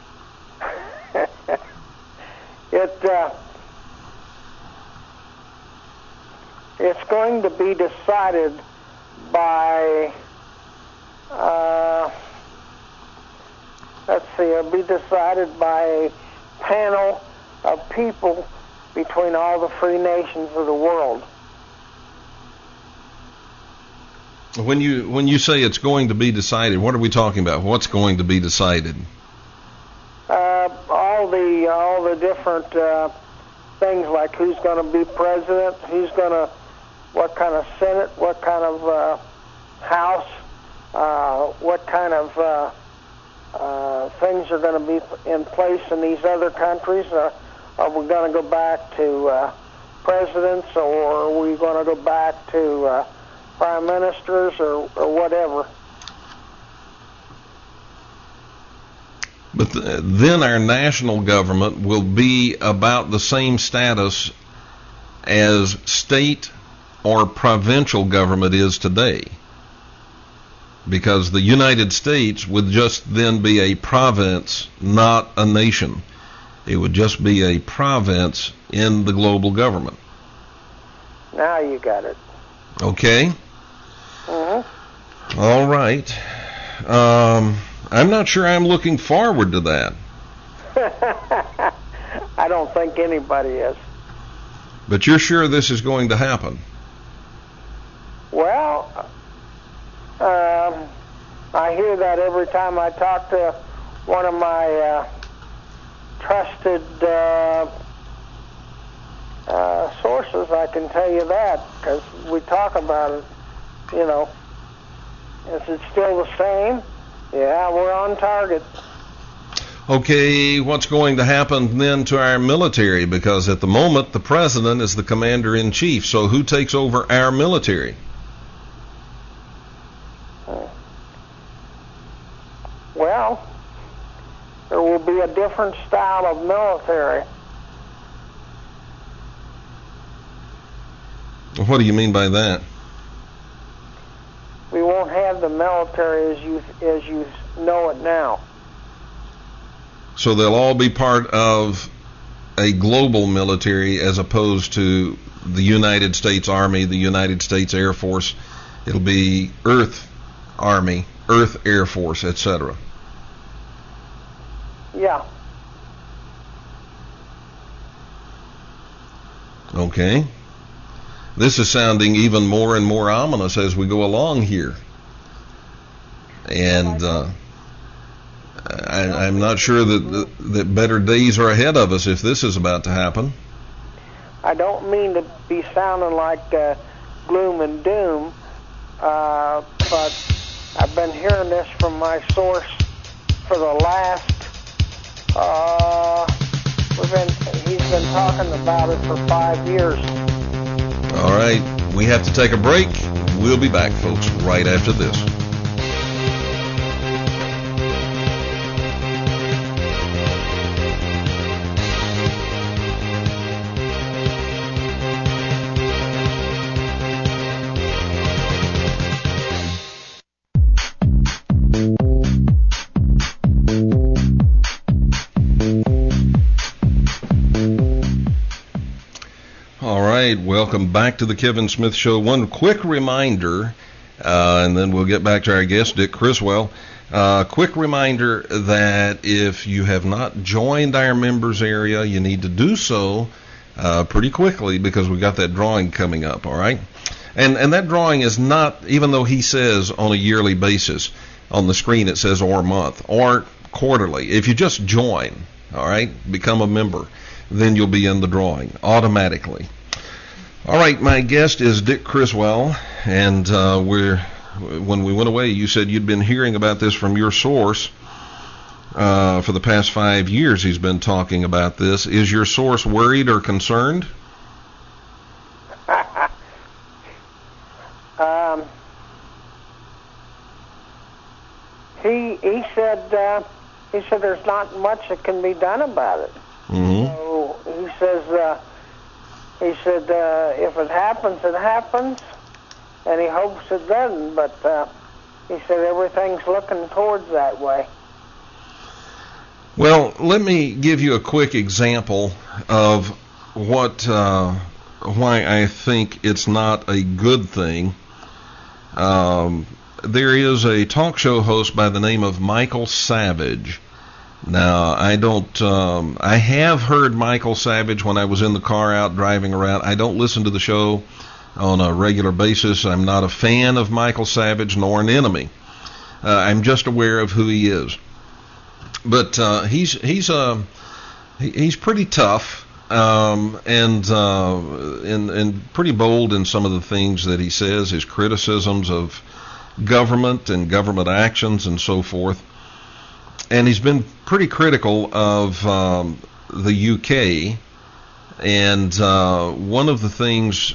It's going to be decided by, it'll be decided by a panel of people between all the free nations of the world. When you say it's going to be decided, what are we talking about? What's going to be decided? All the different things, like who's going to be president, what kind of Senate, what kind of House, what kind of things are going to be in place in these other countries. Are we going to go back to presidents, or are we going to go back to prime ministers, or whatever? But then our national government will be about the same status as state or provincial government is today, because the United States would just then be a province, not a nation. It would just be a province in the global government. Now you got it. Okay. Mm-hmm. All right. I'm not sure I'm looking forward to that. I don't think anybody is. But you're sure this is going to happen? Well, I hear that every time I talk to one of my trusted sources. I can tell you that, because we talk about it. You know, is it still the same? Yeah, we're on target. Okay, what's going to happen then to our military? Because at the moment, the president is the commander-in-chief. So who takes over our military? Well, there will be a different style of military. What do you mean by that? We won't have the military as you know it now. So they'll all be part of a global military as opposed to the United States Army, the United States Air Force. It'll be Earth Army, Earth Air Force, etc. Yeah. Okay. This is sounding even more and more ominous as we go along here. And I'm not sure that better days are ahead of us if this is about to happen. I don't mean to be sounding like gloom and doom, but I've been hearing this from my source for the last, he's been talking about it for 5 years. All right, we have to take a break. We'll be back, folks, right after this. Welcome back to the Kevin Smith Show. One quick reminder, and then we'll get back to our guest, Dick Criswell. Quick reminder that if you have not joined our members area, you need to do so pretty quickly, because we got that drawing coming up, all right? And that drawing is not, even though he says on a yearly basis, on the screen it says or month, or quarterly. If you just join, all right, become a member, then you'll be in the drawing automatically. All right, my guest is Dick Criswell, and when we went away, you said you'd been hearing about this from your source for the past 5 years. He's been talking about this. Is your source worried or concerned? He said there's not much that can be done about it. Mm-hmm. So he said if it happens, it happens, and he hopes it doesn't. But He said everything's looking towards that way. Well, let me give you a quick example of why I think it's not a good thing. There is a talk show host by the name of Michael Savage. Now, I have heard Michael Savage when I was in the car out driving around. I don't listen to the show on a regular basis. I'm not a fan of Michael Savage nor an enemy. I'm just aware of who he is. But he's pretty tough and pretty bold in some of the things that he says, his criticisms of government and government actions and so forth. And he's been pretty critical of the UK. And one of the things,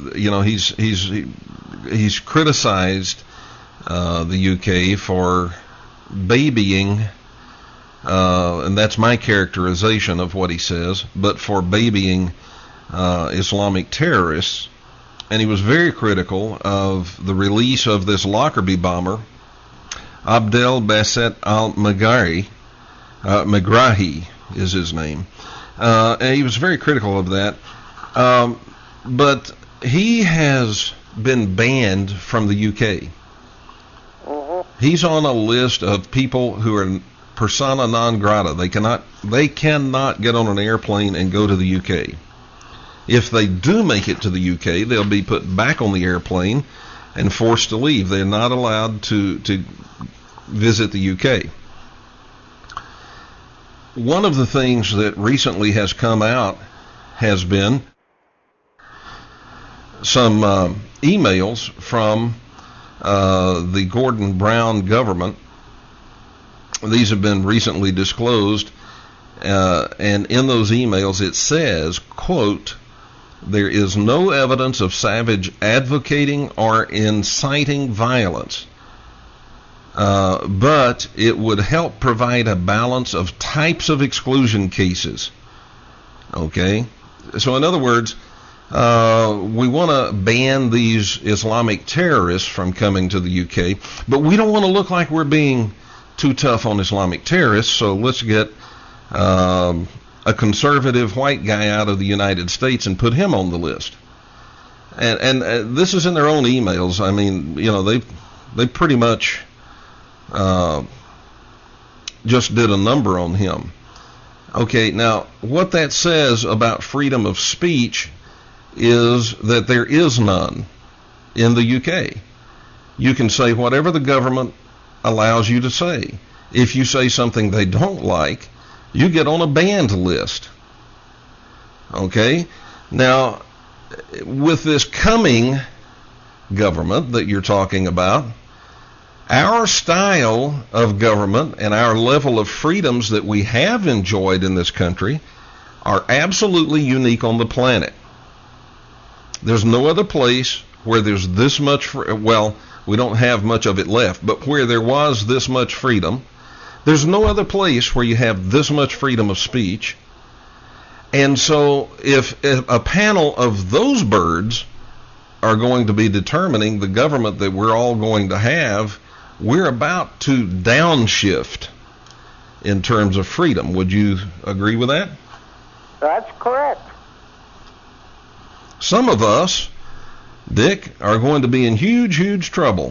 he's criticized the UK for babying, and that's my characterization of what he says, but for babying Islamic terrorists. And he was very critical of the release of this Lockerbie bomber, Abdel Basset al-Megrahi is his name. And he was very critical of that. But he has been banned from the UK. He's on a list of people who are persona non grata. They cannot get on an airplane and go to the UK. If they do make it to the UK, they'll be put back on the airplane and forced to leave. They're not allowed to visit the UK. One of the things that recently has come out has been some emails from the Gordon Brown government. These have been recently disclosed, and in those emails it says, quote, "There is no evidence of Savage advocating or inciting violence, but it would help provide a balance of types of exclusion cases." Okay? So in other words, we want to ban these Islamic terrorists from coming to the UK, but we don't want to look like we're being too tough on Islamic terrorists, so let's get a conservative white guy out of the United States and put him on the list. And this is in their own emails. I mean, they pretty much just did a number on him. Okay, now what that says about freedom of speech is that there is none in the UK. You can say whatever the government allows you to say. If you say something they don't like, you get on a banned list. Okay? Now, with this coming government that you're talking about, our style of government and our level of freedoms that we have enjoyed in this country are absolutely unique on the planet. There's no other place where there's this much, well, we don't have much of it left, but where there was this much freedom, there's no other place where you have this much freedom of speech. And so if a panel of those birds are going to be determining the government that we're all going to have, we're about to downshift in terms of freedom. Would you agree with that? That's correct. Some of us, Dick, are going to be in huge, huge trouble.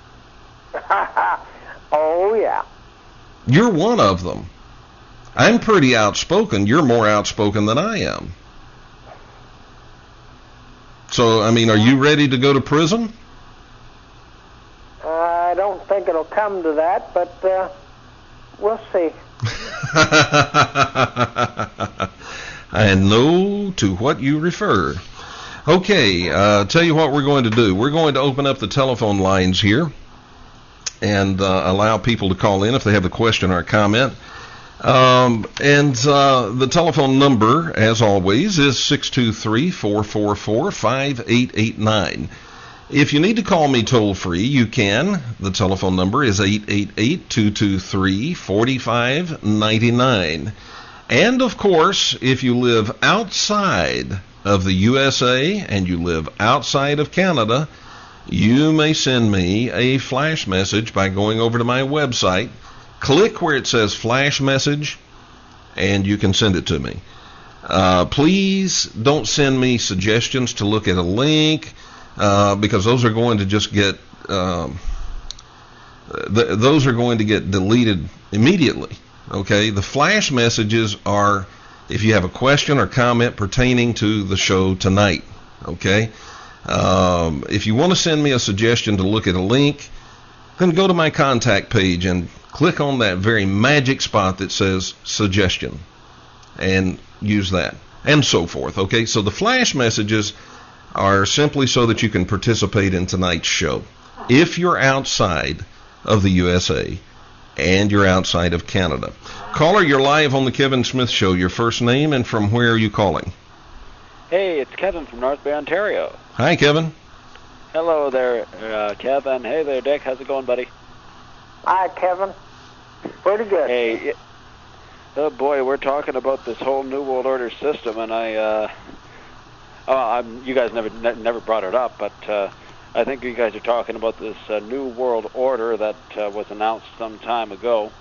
Oh, yeah. You're one of them. I'm pretty outspoken. You're more outspoken than I am. So, I mean, are you ready to go to prison? I don't think it'll come to that, but we'll see. I know to what you refer. Okay, tell you what we're going to do. We're going to open up the telephone lines here and allow people to call in if they have a question or a comment. The telephone number, as always, is 623-444-5889. If you need to call me toll-free, you can. The telephone number is 888-223-4599. And, of course, if you live outside of the USA and you live outside of Canada, you may send me a flash message by going over to my website. Click where it says flash message, and you can send it to me. Please don't send me suggestions to look at a link, because those are going to just get those are going to get deleted immediately. Okay, the flash messages are if you have a question or comment pertaining to the show tonight. Okay, if you want to send me a suggestion to look at a link, then go to my contact page and click on that very magic spot that says suggestion and use that, and so forth. Okay, so the flash messages are simply so that you can participate in tonight's show. If you're outside of the USA and you're outside of Canada. Caller, you're live on the Kevin Smith Show. Your first name and from where are you calling? Hey, it's Kevin from North Bay, Ontario. Hi, Kevin. Hello there, Kevin. Hey there, Dick. How's it going, buddy? Hi, Kevin. Pretty good. Hey, oh boy, we're talking about this whole New World Order system, and you guys never brought it up, but I think you guys are talking about this New World Order that was announced some time ago.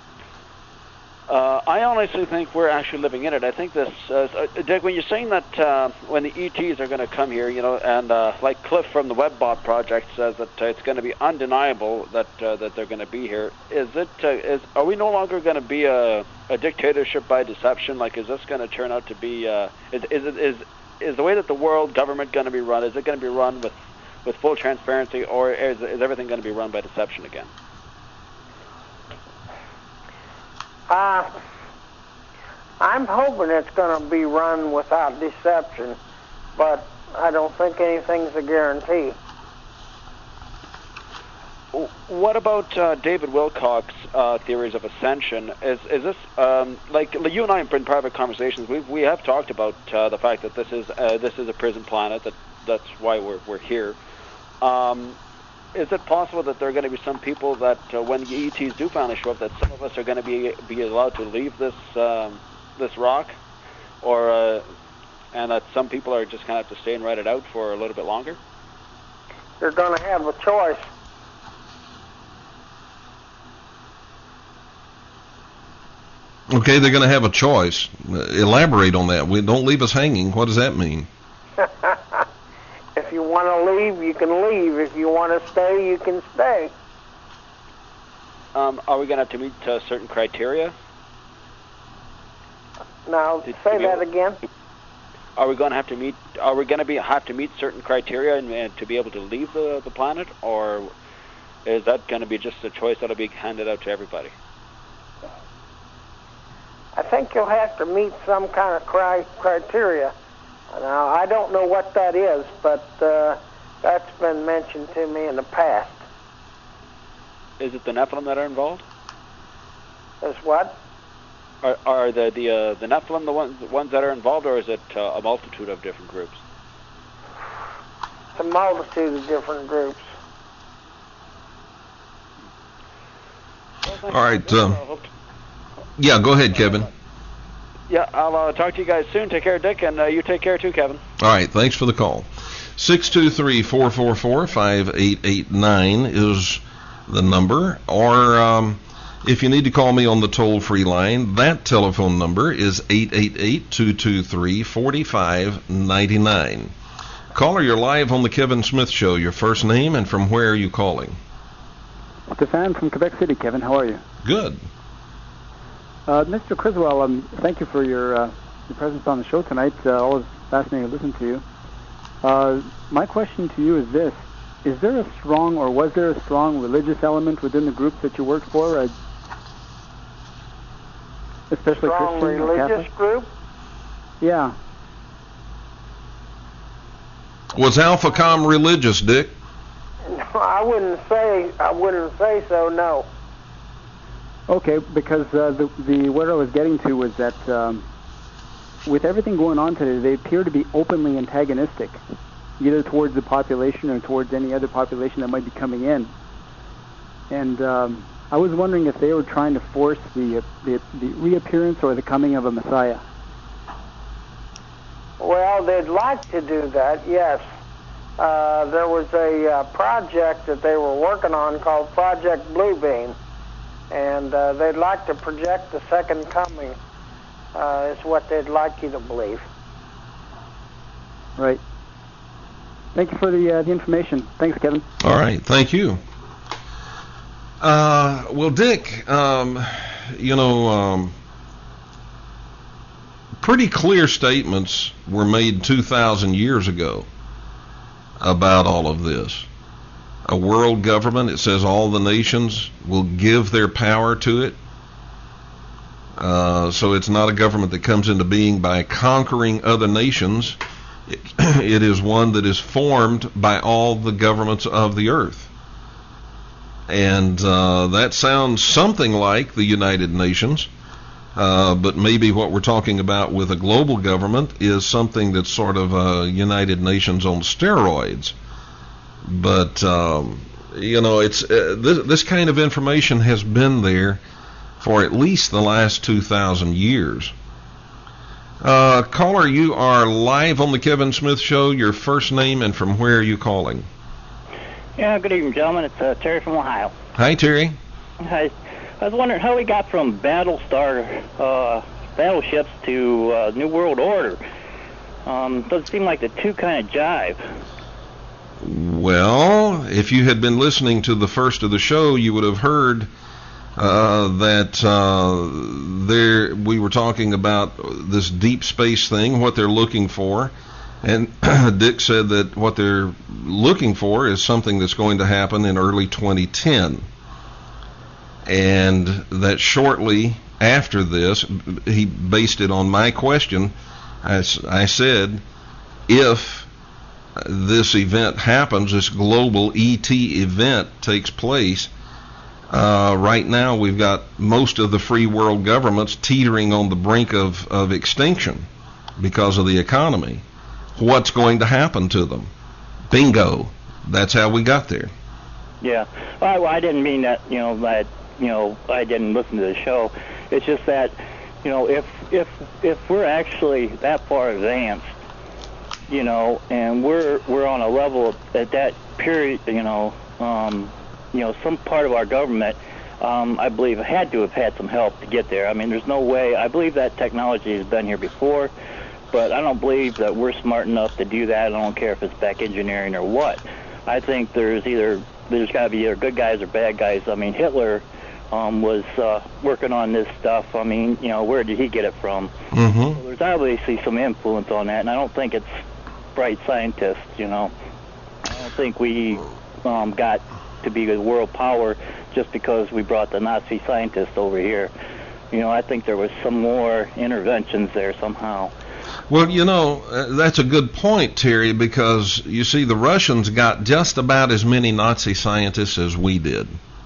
I honestly think we're actually living in it. I think this, Dick, when you're saying that when the ETs are going to come here, you know, and like Cliff from the WebBot project says that it's going to be undeniable that they're going to be here. Are we no longer going to be a dictatorship by deception? Like, is this going to turn out to be? Is the way that the world government going to be run? Is it going to be run with full transparency, or is everything going to be run by deception again? I'm hoping it's going to be run without deception, but I don't think anything's a guarantee. What about David Wilcock's theories of ascension? Is this like you and I in private conversations? We have talked about the fact that this is a prison planet. That's why we're here. Is it possible that there are going to be some people that when the ETs do finally show up, that some of us are going to be allowed to leave this rock, or and that some people are just going to have to stay and ride it out for a little bit longer? They're going to have a choice. Okay, they're going to have a choice. Elaborate on that. Don't leave us hanging. What does that mean? If you want to leave, you can leave. If you want to stay, you can stay. Are we going to have to meet certain criteria? Now, say that again. Are we going to have to meet? Are we going to have to meet certain criteria and to be able to leave the planet, or is that going to be just a choice that'll be handed out to everybody? I think you'll have to meet some kind of criteria. Now, I don't know what that is, but that's been mentioned to me in the past. Is it the Nephilim that are involved? Is what? Are the Nephilim the ones that are involved, or is it a multitude of different groups? It's a multitude of different groups. All right. Yeah, go ahead, Kevin. Yeah, I'll talk to you guys soon. Take care, Dick, and you take care too, Kevin. All right, thanks for the call. 623-444-5889 is the number, or if you need to call me on the toll-free line, that telephone number is 888-223-4599. Caller, you're live on the Kevin Smith Show. Your first name and from where are you calling? Stefan from Quebec City. Kevin, how are you? Good. Mr. Criswell, thank you for your presence on the show tonight. Always fascinating to listen to you. My question to you is this. Is there a strong, or was there a strong religious element within the groups that you worked for? Especially strong Christian or religious Catholic? group? Yeah. Was AlphaCom religious, Dick? No, I wouldn't say so, no. Okay, because where I was getting to was that with everything going on today, they appear to be openly antagonistic, either towards the population or towards any other population that might be coming in. And I was wondering if they were trying to force the reappearance or the coming of a Messiah. Well, they'd like to do that, yes. there was a project that they were working on called Project Bluebeam, and they'd like to project the second coming, is what they'd like you to believe. Right. Thank you for the information. Thanks, Kevin. All right, thank you. Well, Dick, pretty clear statements were made 2,000 years ago about all of this. A world government, it says all the nations will give their power to it. So it's not a government that comes into being by conquering other nations. It is one that is formed by all the governments of the earth. And that sounds something like the United Nations, but maybe what we're talking about with a global government is something that's sort of United Nations on steroids. But, it's this kind of information has been there for at least the last 2,000 years. Caller, you are live on the Kevin Smith Show. Your first name and from where are you calling? Yeah, good evening, gentlemen. It's Terry from Ohio. Hi, Terry. Hi. I was wondering how we got from Battlestar battleships to New World Order. Doesn't seem like the two kind of jive. Well, if you had been listening to the first of the show, you would have heard that we were talking about this deep space thing, what they're looking for. And Dick said that what they're looking for is something that's going to happen in early 2010. And that shortly after this, he based it on my question. I said, if this event happens, this global ET event takes place, right now we've got most of the free world governments teetering on the brink of extinction because of the economy. What's going to happen to them? Bingo. That's how we got there. Yeah. Well, I didn't mean that, I didn't listen to the show. It's just that, if we're actually that far advanced, and we're on a level at that period, some part of our government, I believe, had to have had some help to get there. I mean, there's no way. I believe that technology has been here before, but I don't believe that we're smart enough to do that. I don't care if it's back engineering or what. I think there's got to be either good guys or bad guys. I mean, Hitler was working on this stuff. I mean, where did he get it from? Mm-hmm. So there's obviously some influence on that, and I don't think it's bright scientists. I don't think we got to be a world power just because we brought the Nazi scientists over here. I think there was some more interventions there somehow. Well, that's a good point, Terry, because, you see, the Russians got just about as many Nazi scientists as we did.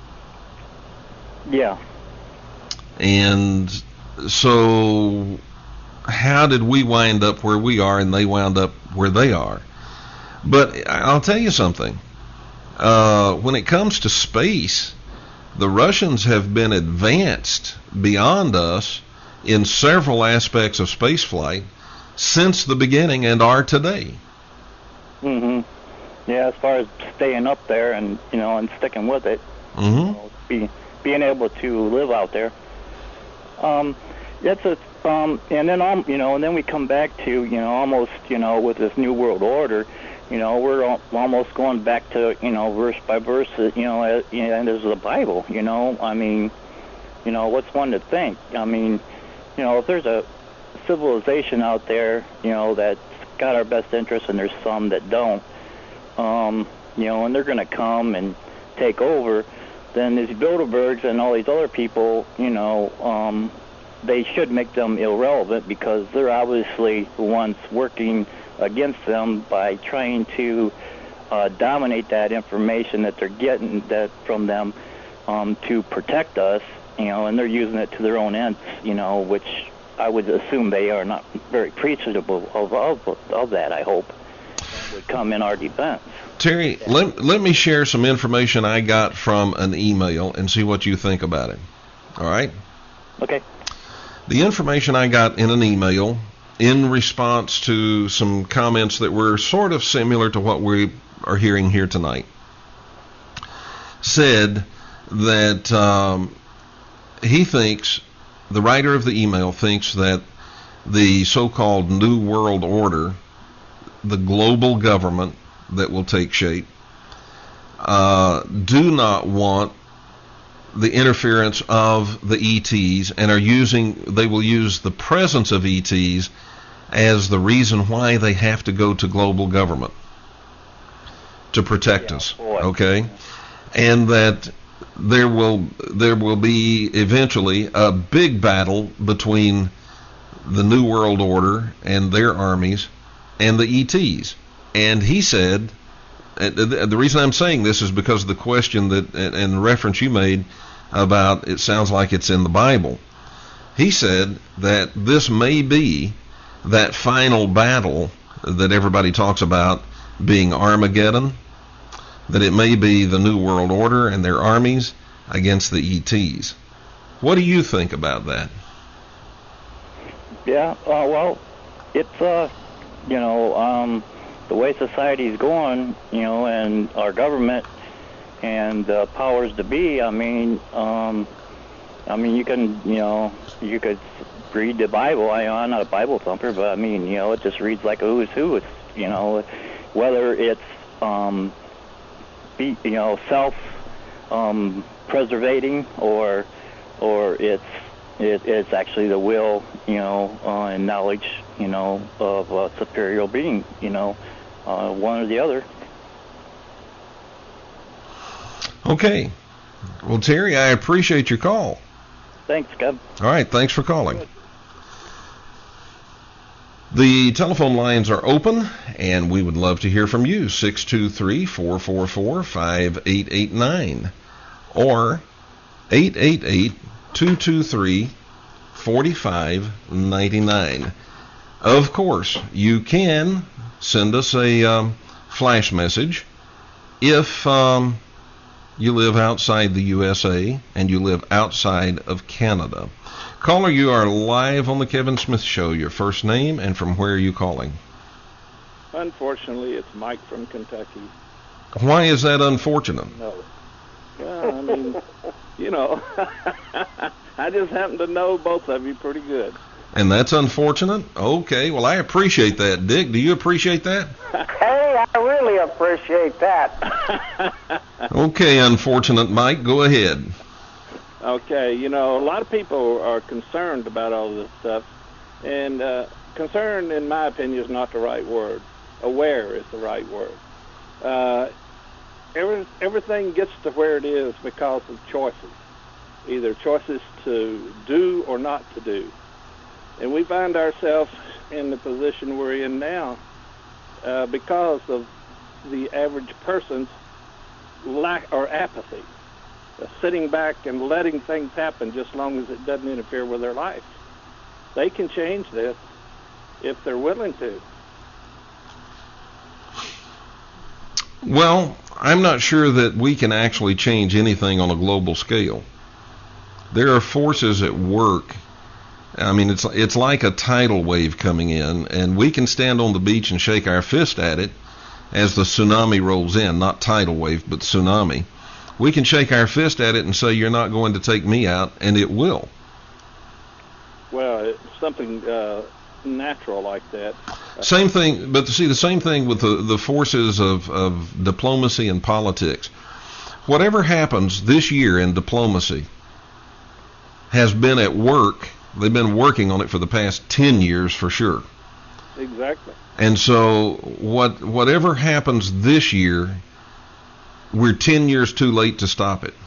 Yeah. And so how did we wind up where we are and they wound up where they are? But I'll tell you something. When it comes to space, the Russians have been advanced beyond us in several aspects of spaceflight since the beginning and are today. Mm-hmm. Yeah, as far as staying up there and and sticking with it, mm-hmm. Being able to live out there. That's a and then and then we come back to almost with this New World Order, we're almost going back to verse by verse, and there's the Bible. I mean, what's one to think? I mean, if there's a civilization out there, that's got our best interests, and there's some that don't, and they're going to come and take over, then these Bilderbergs and all these other people, they should make them irrelevant because they're obviously the ones working against them by trying to dominate that information that they're getting from them to protect us, and they're using it to their own ends, which I would assume they are not very appreciative of that, I hope, and would come in our defense. Terry, let me share some information I got from an email and see what you think about it. All right? Okay. The information I got in an email in response to some comments that were sort of similar to what we are hearing here tonight, said that he thinks, the writer of the email thinks that the so-called New World Order, the global government that will take shape, do not want the interference of the ETs, and they will use the presence of ETs as the reason why they have to go to global government to protect us. Okay? And that there will be eventually a big battle between the New World Order and their armies and the ETs. And he said, the reason I'm saying this is because of the question that and the reference you made about it sounds like it's in the Bible. He said that this may be that final battle that everybody talks about being Armageddon, that it may be the New World Order and their armies against the ETs. What do you think about that? Yeah, well, it's, the way society's going, and our government and powers to be, you can, you could read the Bible. I'm not a Bible thumper, but it just reads like a who's who. It's, whether it's, self-preservating or it's actually the will, and knowledge, of a superior being, one or the other. Okay. Well, Terry, I appreciate your call. Thanks, Kev. All right, thanks for calling. The telephone lines are open, and we would love to hear from you. 623-444-5889 or 888-223-4599. Of course, you can send us a flash message if you live outside the USA and you live outside of Canada. Caller, you are live on the Kevin Smith Show. Your first name and from where are you calling? Unfortunately, it's Mike from Kentucky. Why is that unfortunate? No. Well, I just happen to know both of you pretty good. And that's unfortunate? Okay, well, I appreciate that. Dick, do you appreciate that? Hey, I really appreciate that. Okay, unfortunate Mike, go ahead. Okay, a lot of people are concerned about all this stuff, and concern, in my opinion, is not the right word. Aware is the right word. Everything gets to where it is because of choices, either choices to do or not to do. And we find ourselves in the position we're in now because of the average person's lack or apathy, sitting back and letting things happen just as long as it doesn't interfere with their life. They can change this if they're willing to. Well, I'm not sure that we can actually change anything on a global scale. There are forces at work. It's like a tidal wave coming in, and we can stand on the beach and shake our fist at it as the tsunami rolls in, not tidal wave, but tsunami. We can shake our fist at it and say, you're not going to take me out, and it will. Well, it's something natural like that. Same thing, but see, the same thing with the forces of diplomacy and politics. Whatever happens this year in diplomacy has been at work. They've been working on it for the past 10 years for sure. Exactly. And so whatever happens this year, we're 10 years too late to stop it.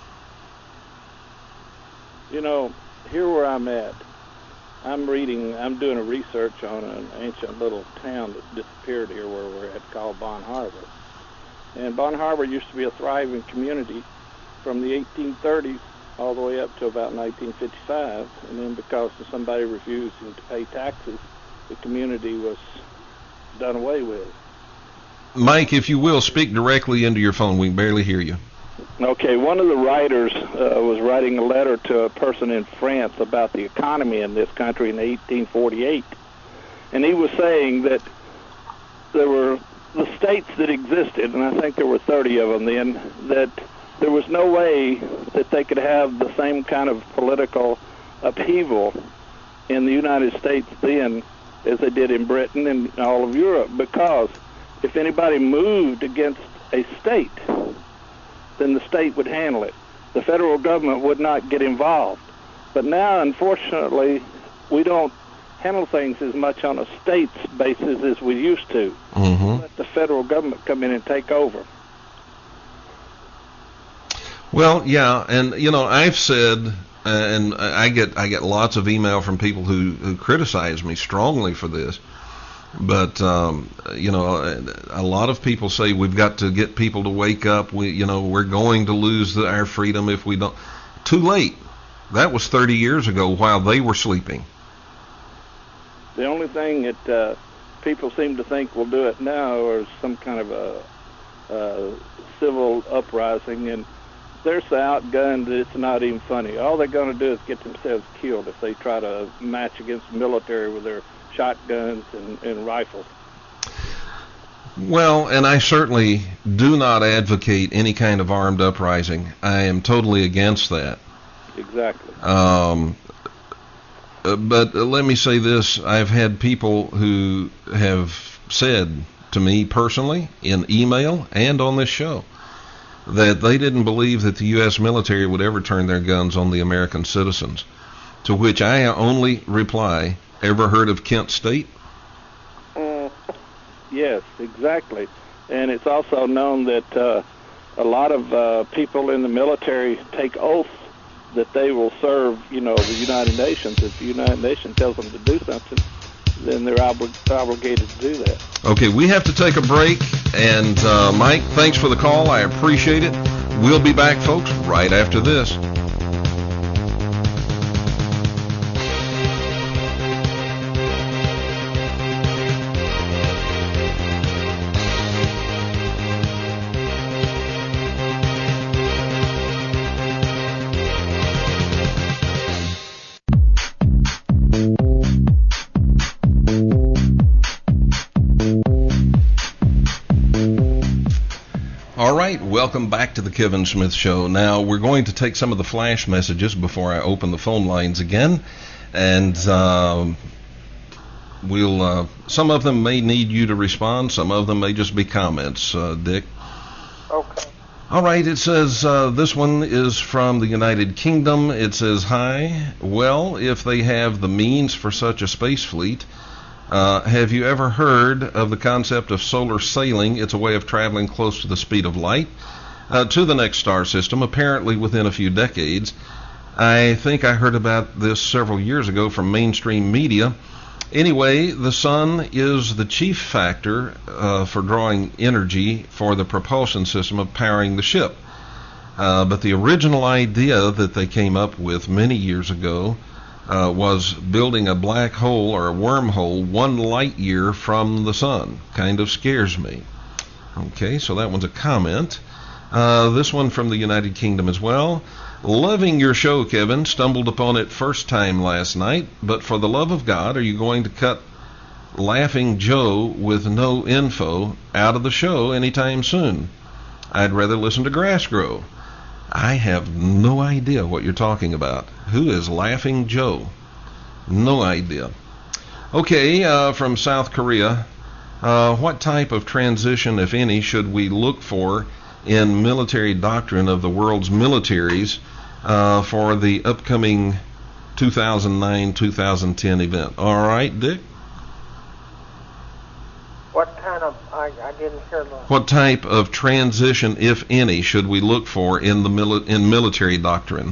Here where I'm at, I'm doing a research on an ancient little town that disappeared here where we're at called Bon Harbor. And Bon Harbor used to be a thriving community from the 1830s all the way up to about 1955, and then because of somebody refusing to pay taxes, the community was done away with. Mike, if you will, speak directly into your phone. We can barely hear you. Okay, one of the writers was writing a letter to a person in France about the economy in this country in 1848, and he was saying that there were the states that existed, and I think there were 30 of them then, that there was no way that they could have the same kind of political upheaval in the United States then as they did in Britain and all of Europe, because if anybody moved against a state, then the state would handle it. The federal government would not get involved. But now, unfortunately, we don't handle things as much on a state's basis as we used to. Mm-hmm. Let the federal government come in and take over. Well, yeah, and I've said, and I get lots of email from people who criticize me strongly for this, but a lot of people say we've got to get people to wake up. We're going to lose our freedom if we don't. Too late. That was 30 years ago while they were sleeping. The only thing that people seem to think will do it now is some kind of a civil uprising, and they're so outgunned that it's not even funny. All they're going to do is get themselves killed if they try to match against the military with their shotguns and rifles. Well, and I certainly do not advocate any kind of armed uprising. I am totally against that. Exactly. But let me say this. I've had people who have said to me personally in email and on this show that they didn't believe that the U.S. military would ever turn their guns on the American citizens, to which I only reply, ever heard of Kent State? Yes, exactly. And it's also known that a lot of people in the military take oaths that they will serve, the United Nations. If the United Nations tells them to do something, then they're obligated to do that. Okay, we have to take a break. And Mike, thanks for the call. I appreciate it. We'll be back, folks, right after this. Welcome back to the Kevin Smith Show. Now, we're going to take some of the flash messages before I open the phone lines again. And some of them may need you to respond. Some of them may just be comments, Dick. Okay. All right, it says, this one is from the United Kingdom. It says, hi. Well, if they have the means for such a space fleet, have you ever heard of the concept of solar sailing? It's a way of traveling close to the speed of light to the next star system, apparently within a few decades. I think I heard about this several years ago from mainstream media. Anyway, the sun is the chief factor for drawing energy for the propulsion system of powering the ship. But the original idea that they came up with many years ago was building a black hole or a wormhole 1 light year from the sun. Kind of scares me. Okay, so that one's a comment. This one from the United Kingdom as well. Loving your show, Kevin. Stumbled upon it first time last night, but for the love of God, are you going to cut Laughing Joe with no info out of the show anytime soon? I'd rather listen to Grass Grow. I have no idea what you're talking about. Who is Laughing Joe? No idea. Okay, from South Korea, what type of transition, if any, should we look for in military doctrine of the world's militaries for the upcoming 2009-2010 event? All right, Dick? What kind of, I didn't hear the... What type of transition, if any, should we look for in the military doctrine?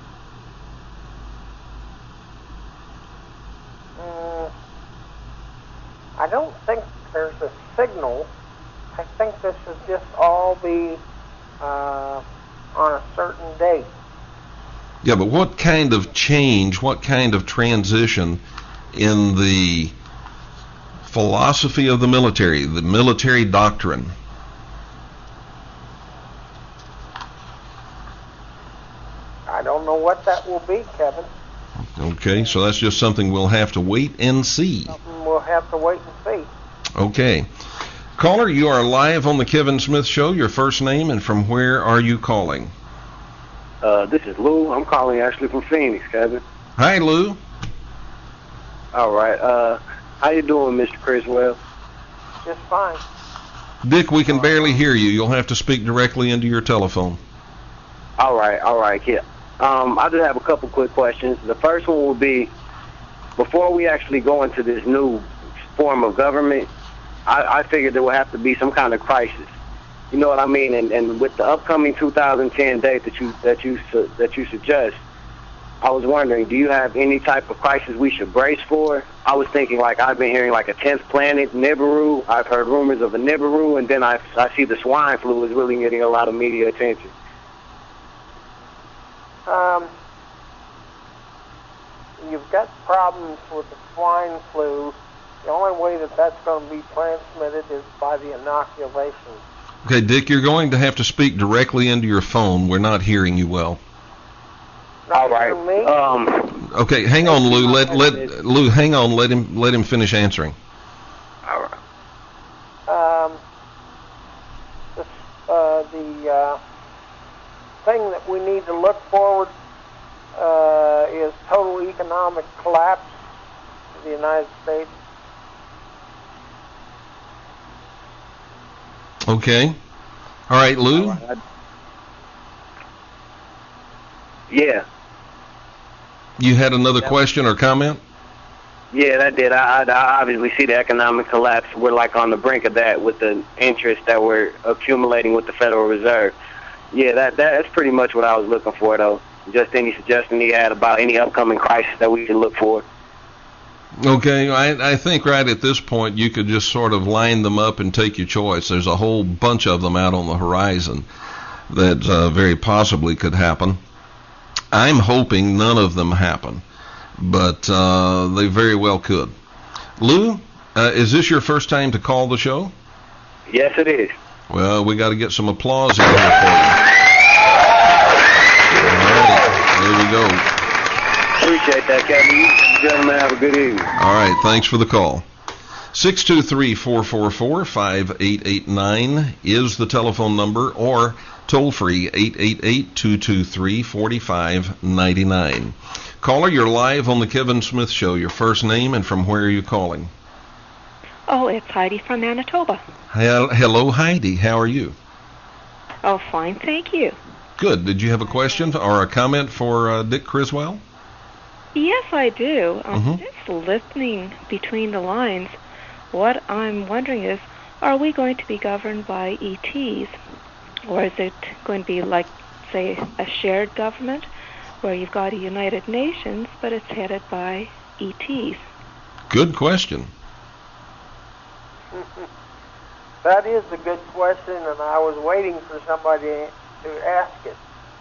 I don't think there's a signal. I think this should just all be on a certain date. Yeah, but what kind of change, what kind of transition in the philosophy of the military doctrine? I don't know what that will be, Kevin. Okay, so that's just something we'll have to wait and see. Something we'll have to wait and see. Okay. Caller, you are live on the Kevin Smith Show. Your first name and from where are you calling? This is Lou. I'm calling actually from Phoenix, Kevin. Hi, Lou. All right. How you doing, Mr. Criswell? Just fine. Dick, we can barely hear you. You'll have to speak directly into your telephone. All right, yeah. I just have a couple quick questions. The first one will be, before we actually go into this new form of government, I figured there will have to be some kind of crisis. You know what I mean? And with the upcoming 2010 date that you suggest, I was wondering, do you have any type of crisis we should brace for? I was thinking, like, I've been hearing like a 10th planet, Nibiru. I've heard rumors of a Nibiru, and then I see the swine flu is really getting a lot of media attention. You've got problems with the swine flu. The only way that that's going to be transmitted is by the inoculation. Okay, Dick, you're going to have to speak directly into your phone. We're not hearing you well. All right. Okay, hang on, Lou. Lou, hang on. Let him finish answering. All right. The thing that we need to look forward is total economic collapse of the United States. Okay. All right, Lou. Yeah. You had another question or comment? Yeah, that did. I obviously see the economic collapse. We're like on the brink of that with the interest that we're accumulating with the Federal Reserve. Yeah, that's pretty much what I was looking for, though. Just any suggestion he had about any upcoming crisis that we should look for. Okay, I think right at this point you could just sort of line them up and take your choice. There's a whole bunch of them out on the horizon that very possibly could happen. I'm hoping none of them happen, but they very well could. Lou, is this your first time to call the show? Yes, it is. Well, we got to get some applause in here for you. All right, there we go. Appreciate that, Kevin. You gentlemen have a good evening. All right, thanks for the call. 623-444-5889 is the telephone number, or toll-free 888-223-4599. Caller, you're live on the Kevin Smith Show. Your first name and from where are you calling? Oh, it's Heidi from Manitoba. Hello, Heidi. How are you? Oh, fine, thank you. Good. Did you have a question or a comment for Dick Criswell? Yes, I do. Just listening between the lines, what I'm wondering is, are we going to be governed by ETs? Or is it going to be like, say, a shared government where you've got a United Nations, but it's headed by ETs? Good question. That is a good question, and I was waiting for somebody to ask it.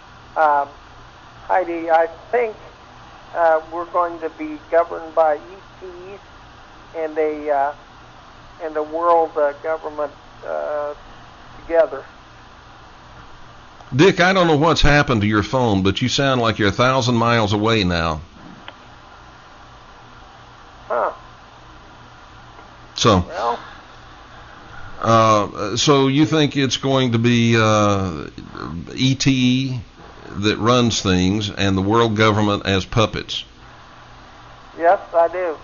Heidi, I think we're going to be governed by ETs and a world government together. Dick, I don't know what's happened to your phone, but you sound like you're 1,000 miles away now. Huh. So, well, so you think it's going to be ET that runs things and the world government as puppets? Yes, I do.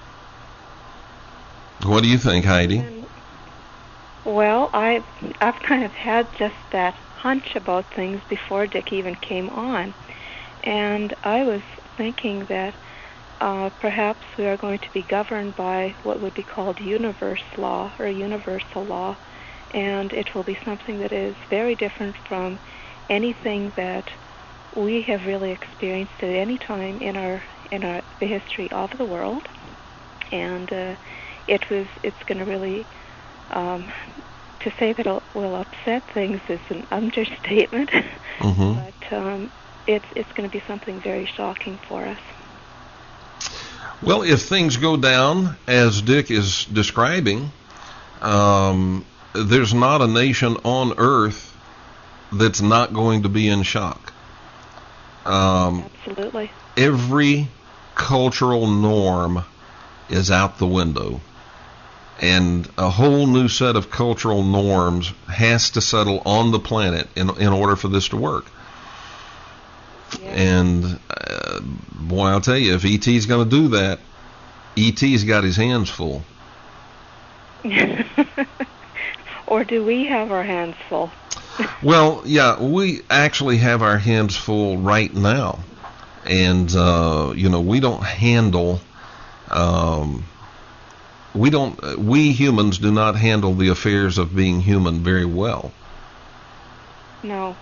What do you think, Heidi? Well, I've kind of had just that hunch about things before Dick even came on, and I was thinking that perhaps we are going to be governed by what would be called universe law or universal law, and it will be something that is very different from anything that we have really experienced at any time in the history of the world, and it's going to really to say that it will upset things is an understatement, but it's going to be something very shocking for us. Well, if things go down as Dick is describing, there's not a nation on earth that's not going to be in shock. Absolutely. Every cultural norm is out the window. And a whole new set of cultural norms has to settle on the planet in order for this to work. Yeah. And boy, I'll tell you, if E.T.'s going to do that, E.T.'s got his hands full. Or do we have our hands full? Well, yeah, we actually have our hands full right now. And, we don't handle... we humans do not handle the affairs of being human very well. No.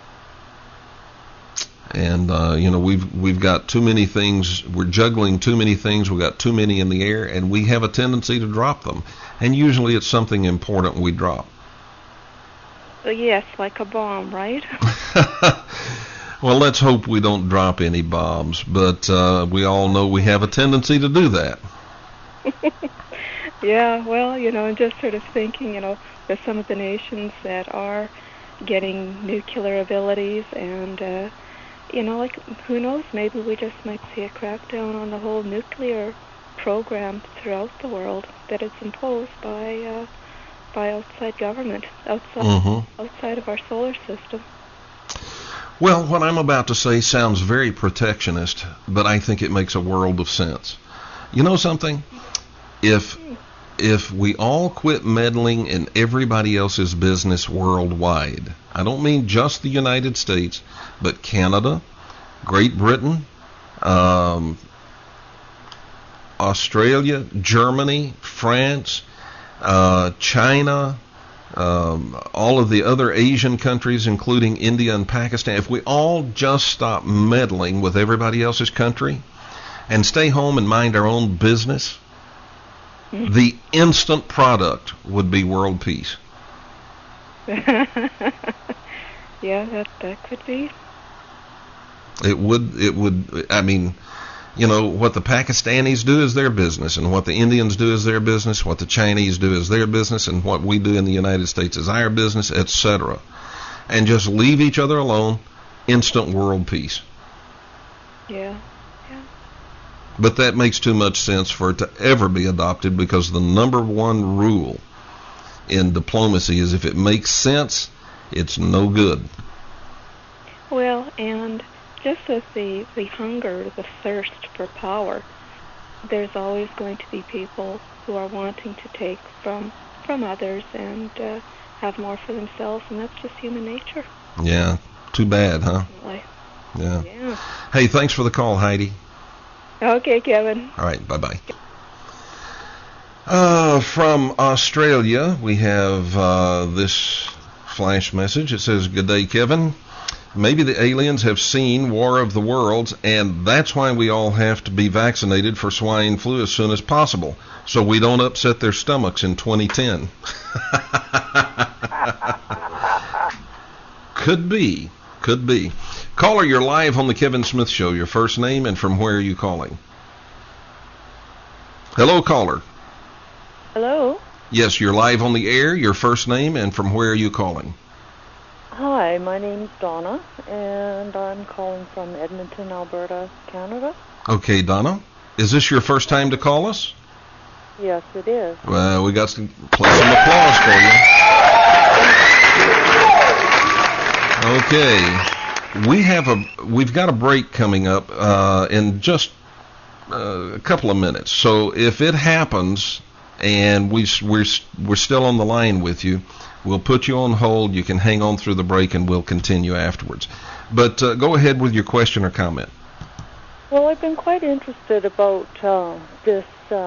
And we've got too many things. We're juggling too many things. We've got too many in the air, and we have a tendency to drop them. And usually it's something important we drop. Yes, like a bomb, right? Well, let's hope we don't drop any bombs, but we all know we have a tendency to do that. Yeah, well, I'm just sort of thinking, there's some of the nations that are getting nuclear abilities, and, like, who knows, maybe we just might see a crackdown on the whole nuclear program throughout the world that is imposed by outside government, outside of our solar system. Well, what I'm about to say sounds very protectionist, but I think it makes a world of sense. You know something? If we all quit meddling in everybody else's business worldwide, I don't mean just the United States, but Canada, Great Britain, Australia, Germany, France, China, all of the other Asian countries, including India and Pakistan, if we all just stop meddling with everybody else's country and stay home and mind our own business, the instant product would be world peace. Yeah, that could be. It would, I mean, what the Pakistanis do is their business, and what the Indians do is their business, what the Chinese do is their business, and what we do in the United States is our business, etc. And just leave each other alone, instant world peace. Yeah. But that makes too much sense for it to ever be adopted, because the number one rule in diplomacy is if it makes sense, it's no good. Well, and just as the hunger, the thirst for power, there's always going to be people who are wanting to take from others and have more for themselves, and that's just human nature. Yeah, too bad, huh? Yeah. Hey, thanks for the call, Heidi. Okay, Kevin. All right, bye-bye. From Australia, we have this flash message. It says, "Good day, Kevin. Maybe the aliens have seen War of the Worlds, and that's why we all have to be vaccinated for swine flu as soon as possible, so we don't upset their stomachs in 2010. Could be. Caller, you're live on the Kevin Smith Show. Your first name and from where are you calling? Hello, caller. Hello? Yes, you're live on the air. Your first name and from where are you calling? Hi, my name's Donna, and I'm calling from Edmonton, Alberta, Canada. Okay, Donna. Is this your first time to call us? Yes, it is. Well, we got to play some applause for you. Okay. We've got a break coming up in just a couple of minutes. So if it happens and we're still on the line with you, we'll put you on hold. You can hang on through the break and we'll continue afterwards. But go ahead with your question or comment. Well, I've been quite interested about this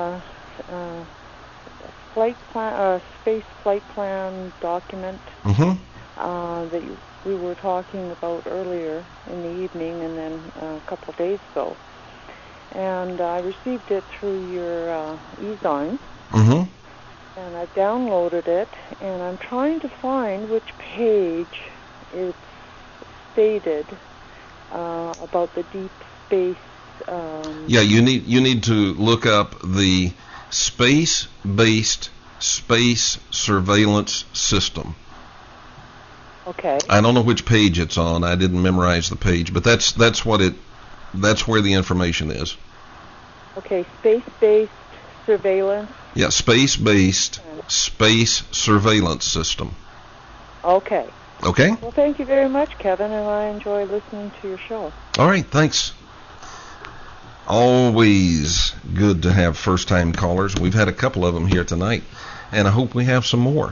flight plan, space flight plan document that we were talking about earlier in the evening, and then a couple of days ago. And I received it through your e-zine. And I've downloaded it, and I'm trying to find which page it's stated about the deep space. Yeah, you need to look up the space-based space surveillance system. Okay. I don't know which page it's on. I didn't memorize the page, but that's where the information is. Okay, space-based surveillance. Yeah, space-based space surveillance system. Okay. Okay? Well, thank you very much, Kevin, and I enjoy listening to your show. All right, thanks. Always good to have first-time callers. We've had a couple of them here tonight, and I hope we have some more.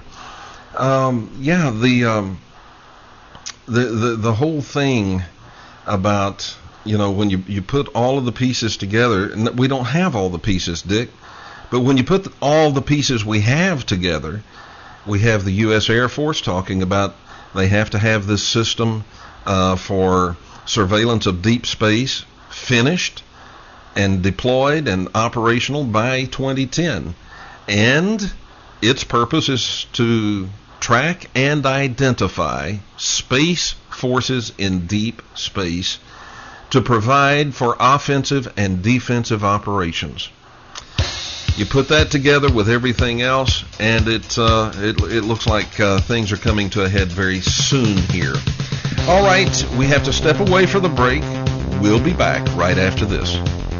The whole thing about, when you put all of the pieces together, and we don't have all the pieces, Dick, but when you put all the pieces we have together, we have the U.S. Air Force talking about they have to have this system for surveillance of deep space finished and deployed and operational by 2010. And its purpose is to track and identify space forces in deep space to provide for offensive and defensive operations. You put that together with everything else, and it looks like things are coming to a head very soon here. All right, we have to step away for the break. We'll be back right after this.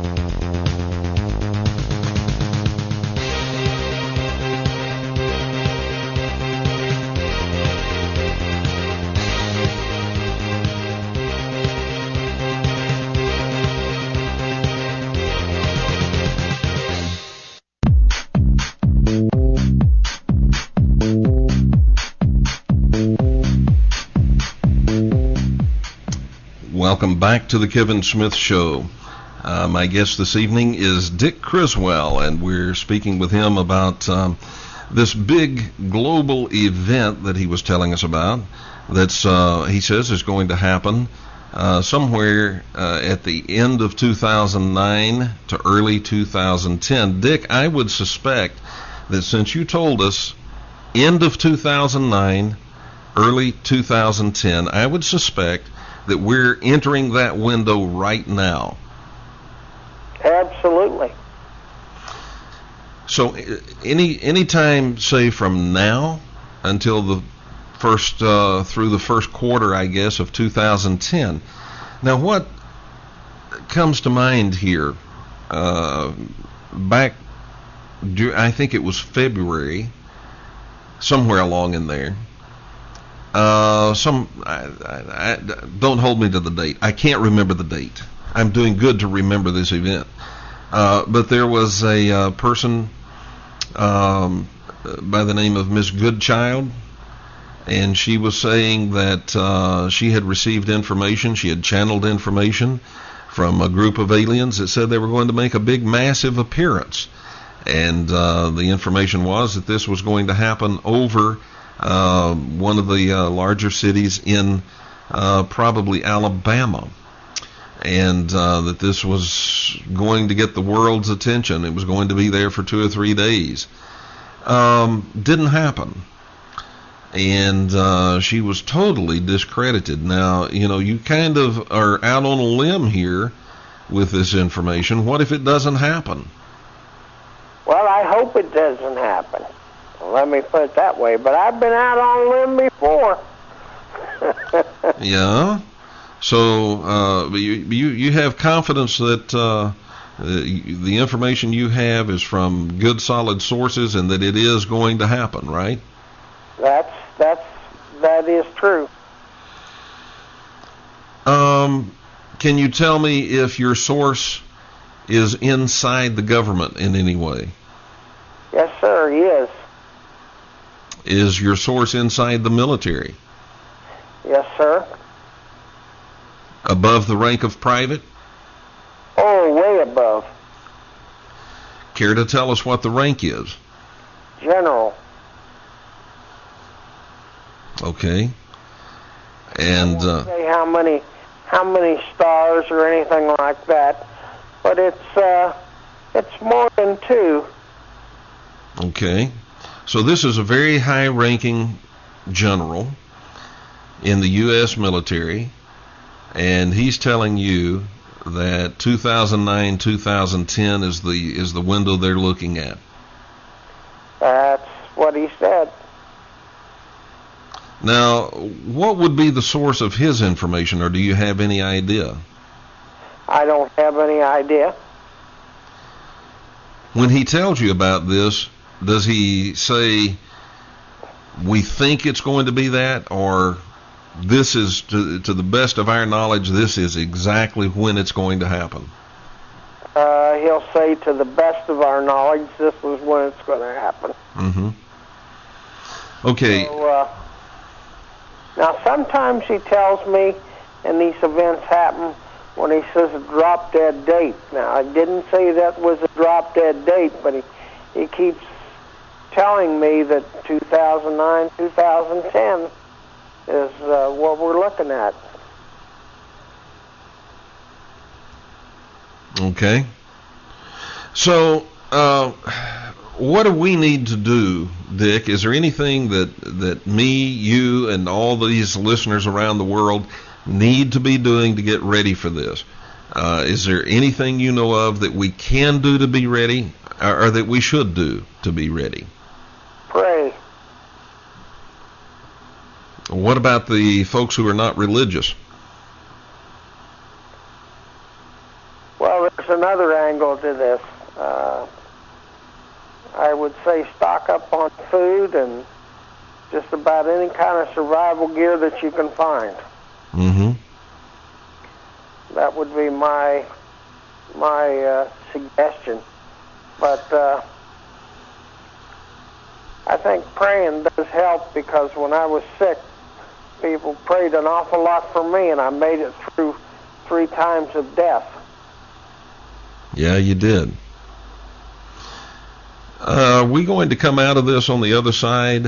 Welcome back to the Kevin Smith Show. My guest this evening is Dick Criswell, and we're speaking with him about this big global event that he was telling us about that's, he says, is going to happen somewhere at the end of 2009 to early 2010. Dick, I would suspect that since you told us end of 2009, early 2010, I would suspect that we're entering that window right now. Absolutely. So any time, say, from now until the first through the first quarter, I guess, of 2010. Now, what comes to mind here? Back, I think it was February, somewhere along in there. I don't hold me to the date. I can't remember the date. I'm doing good to remember this event. But there was a person by the name of Miss Goodchild, and she was saying that she had received information, she had channeled information from a group of aliens that said they were going to make a big, massive appearance. And the information was that this was going to happen over one of the larger cities in probably Alabama, and that this was going to get the world's attention. It was going to be there for 2 or 3 days. Didn't happen, and she was totally discredited. Now, you kind of are out on a limb here with this information. What if it doesn't happen? Well, I hope it doesn't happen. Let me put it that way. But I've been out on a limb before. Yeah. So you have confidence that the information you have is from good, solid sources, and that it is going to happen, right? That is true. Can you tell me if your source is inside the government in any way? Yes, sir, he is. Is your source inside the military? Yes, sir. Above the rank of private? Oh, way above. Care to tell us what the rank is? General. Okay. And I won't say how many stars or anything like that, but it's more than 2. Okay. So this is a very high-ranking general in the U.S. military, and he's telling you that 2009, 2010 is the window they're looking at. That's what he said. Now, what would be the source of his information, or do you have any idea? I don't have any idea. When he tells you about this, does he say we think it's going to be that, or this is, to the best of our knowledge, this is exactly when it's going to happen? He'll say, to the best of our knowledge, this is when it's going to happen. Mm-hmm. Okay. So, now, sometimes he tells me, and these events happen when he says a drop-dead date. Now, I didn't say that was a drop-dead date, but he keeps telling me that 2009, 2010 is what we're looking at. Okay. So, what do we need to do, Dick? Is there anything that me, you, and all these listeners around the world need to be doing to get ready for this? Is there anything you know of that we can do to be ready, or that we should do to be ready? Pray. What about the folks who are not religious? Well, there's another angle to this. I would say stock up on food and just about any kind of survival gear that you can find. Mm-hmm. That would be my suggestion. But I think praying does help, because when I was sick, people prayed an awful lot for me, and I made it through 3 times of death. Yeah, you did. Are we going to come out of this on the other side?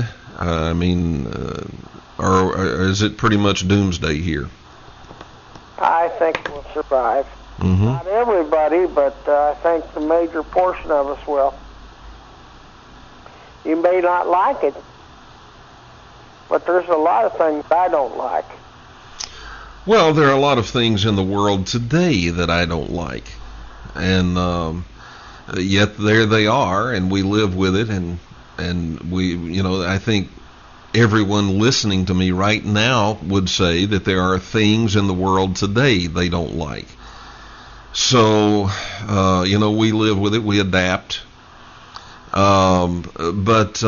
Or is it pretty much doomsday here? I think we'll survive. Mm-hmm. Not everybody, but I think the major portion of us will. You may not like it, but there's a lot of things I don't like. Well, there are a lot of things in the world today that I don't like. And yet there they are, and we live with it, and we, I think everyone listening to me right now would say that there are things in the world today they don't like. So, we live with it, we adapt. But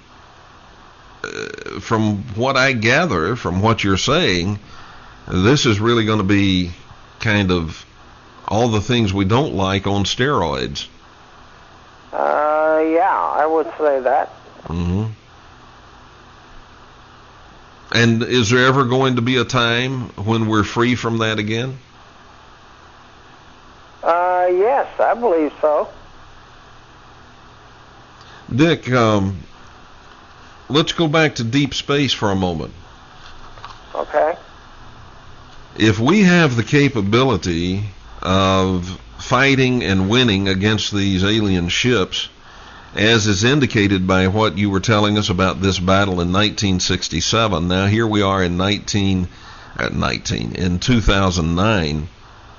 from what I gather, from what you're saying, this is really going to be kind of all the things we don't like on steroids. Yeah, I would say that. Mm-hmm. And is there ever going to be a time when we're free from that again? Yes, I believe so. Dick, let's go back to deep space for a moment. Okay. If we have the capability of fighting and winning against these alien ships, as is indicated by what you were telling us about this battle in 1967, now here we are in 2009.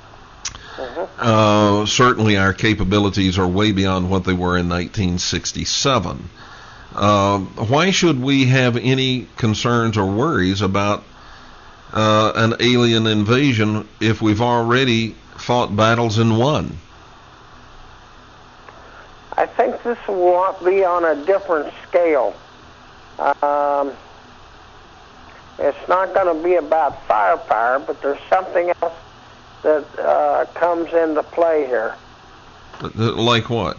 Certainly our capabilities are way beyond what they were in 1967. Why should we have any concerns or worries about an alien invasion if we've already fought battles and won? I think this will be on a different scale. It's not going to be about firepower, but there's something else that comes into play here. Like what?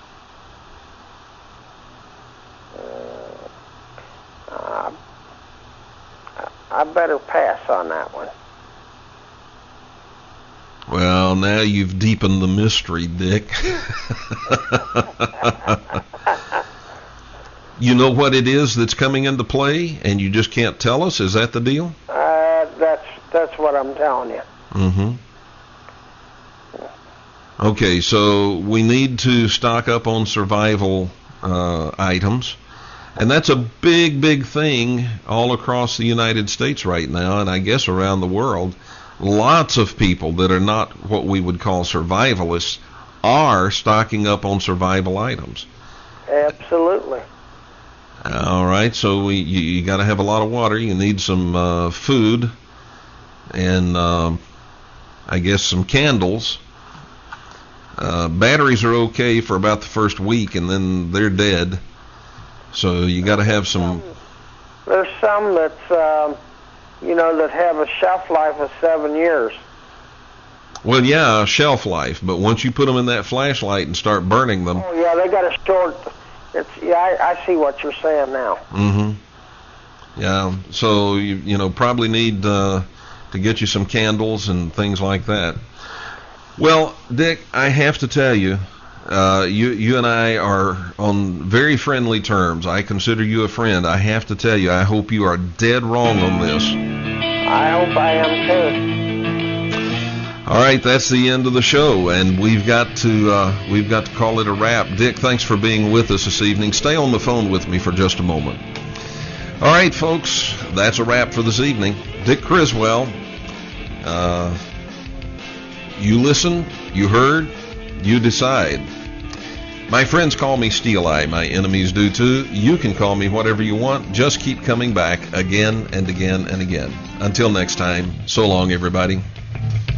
I better pass on that one. Well, now you've deepened the mystery, Dick. You know what it is that's coming into play, and you just can't tell us? Is that the deal? That's what I'm telling you. Mm-hmm. Okay, so we need to stock up on survival items, and that's a big, big thing all across the United States right now, and I guess around the world. Lots of people that are not what we would call survivalists are stocking up on survival items. Absolutely. All right, so you got to have a lot of water. You need some food, and I guess some candles. Batteries are okay for about the first week, and then they're dead. So you got to have some. There's some that's, that have a shelf life of 7 years. Well, yeah, shelf life, but once you put them in that flashlight and start burning them. Oh yeah, they got a short. I see what you're saying now. Mm-hmm. Yeah, so you probably need to get you some candles and things like that. Well, Dick, I have to tell you, you and I are on very friendly terms. I consider you a friend. I have to tell you, I hope you are dead wrong on this. I hope I am too. All right, that's the end of the show, and we've got to call it a wrap. Dick, thanks for being with us this evening. Stay on the phone with me for just a moment. All right, folks, that's a wrap for this evening. Dick Criswell, you listen, you heard, you decide. My friends call me Steel Eye. My enemies do too. You can call me whatever you want. Just keep coming back again and again and again. Until next time, so long, everybody.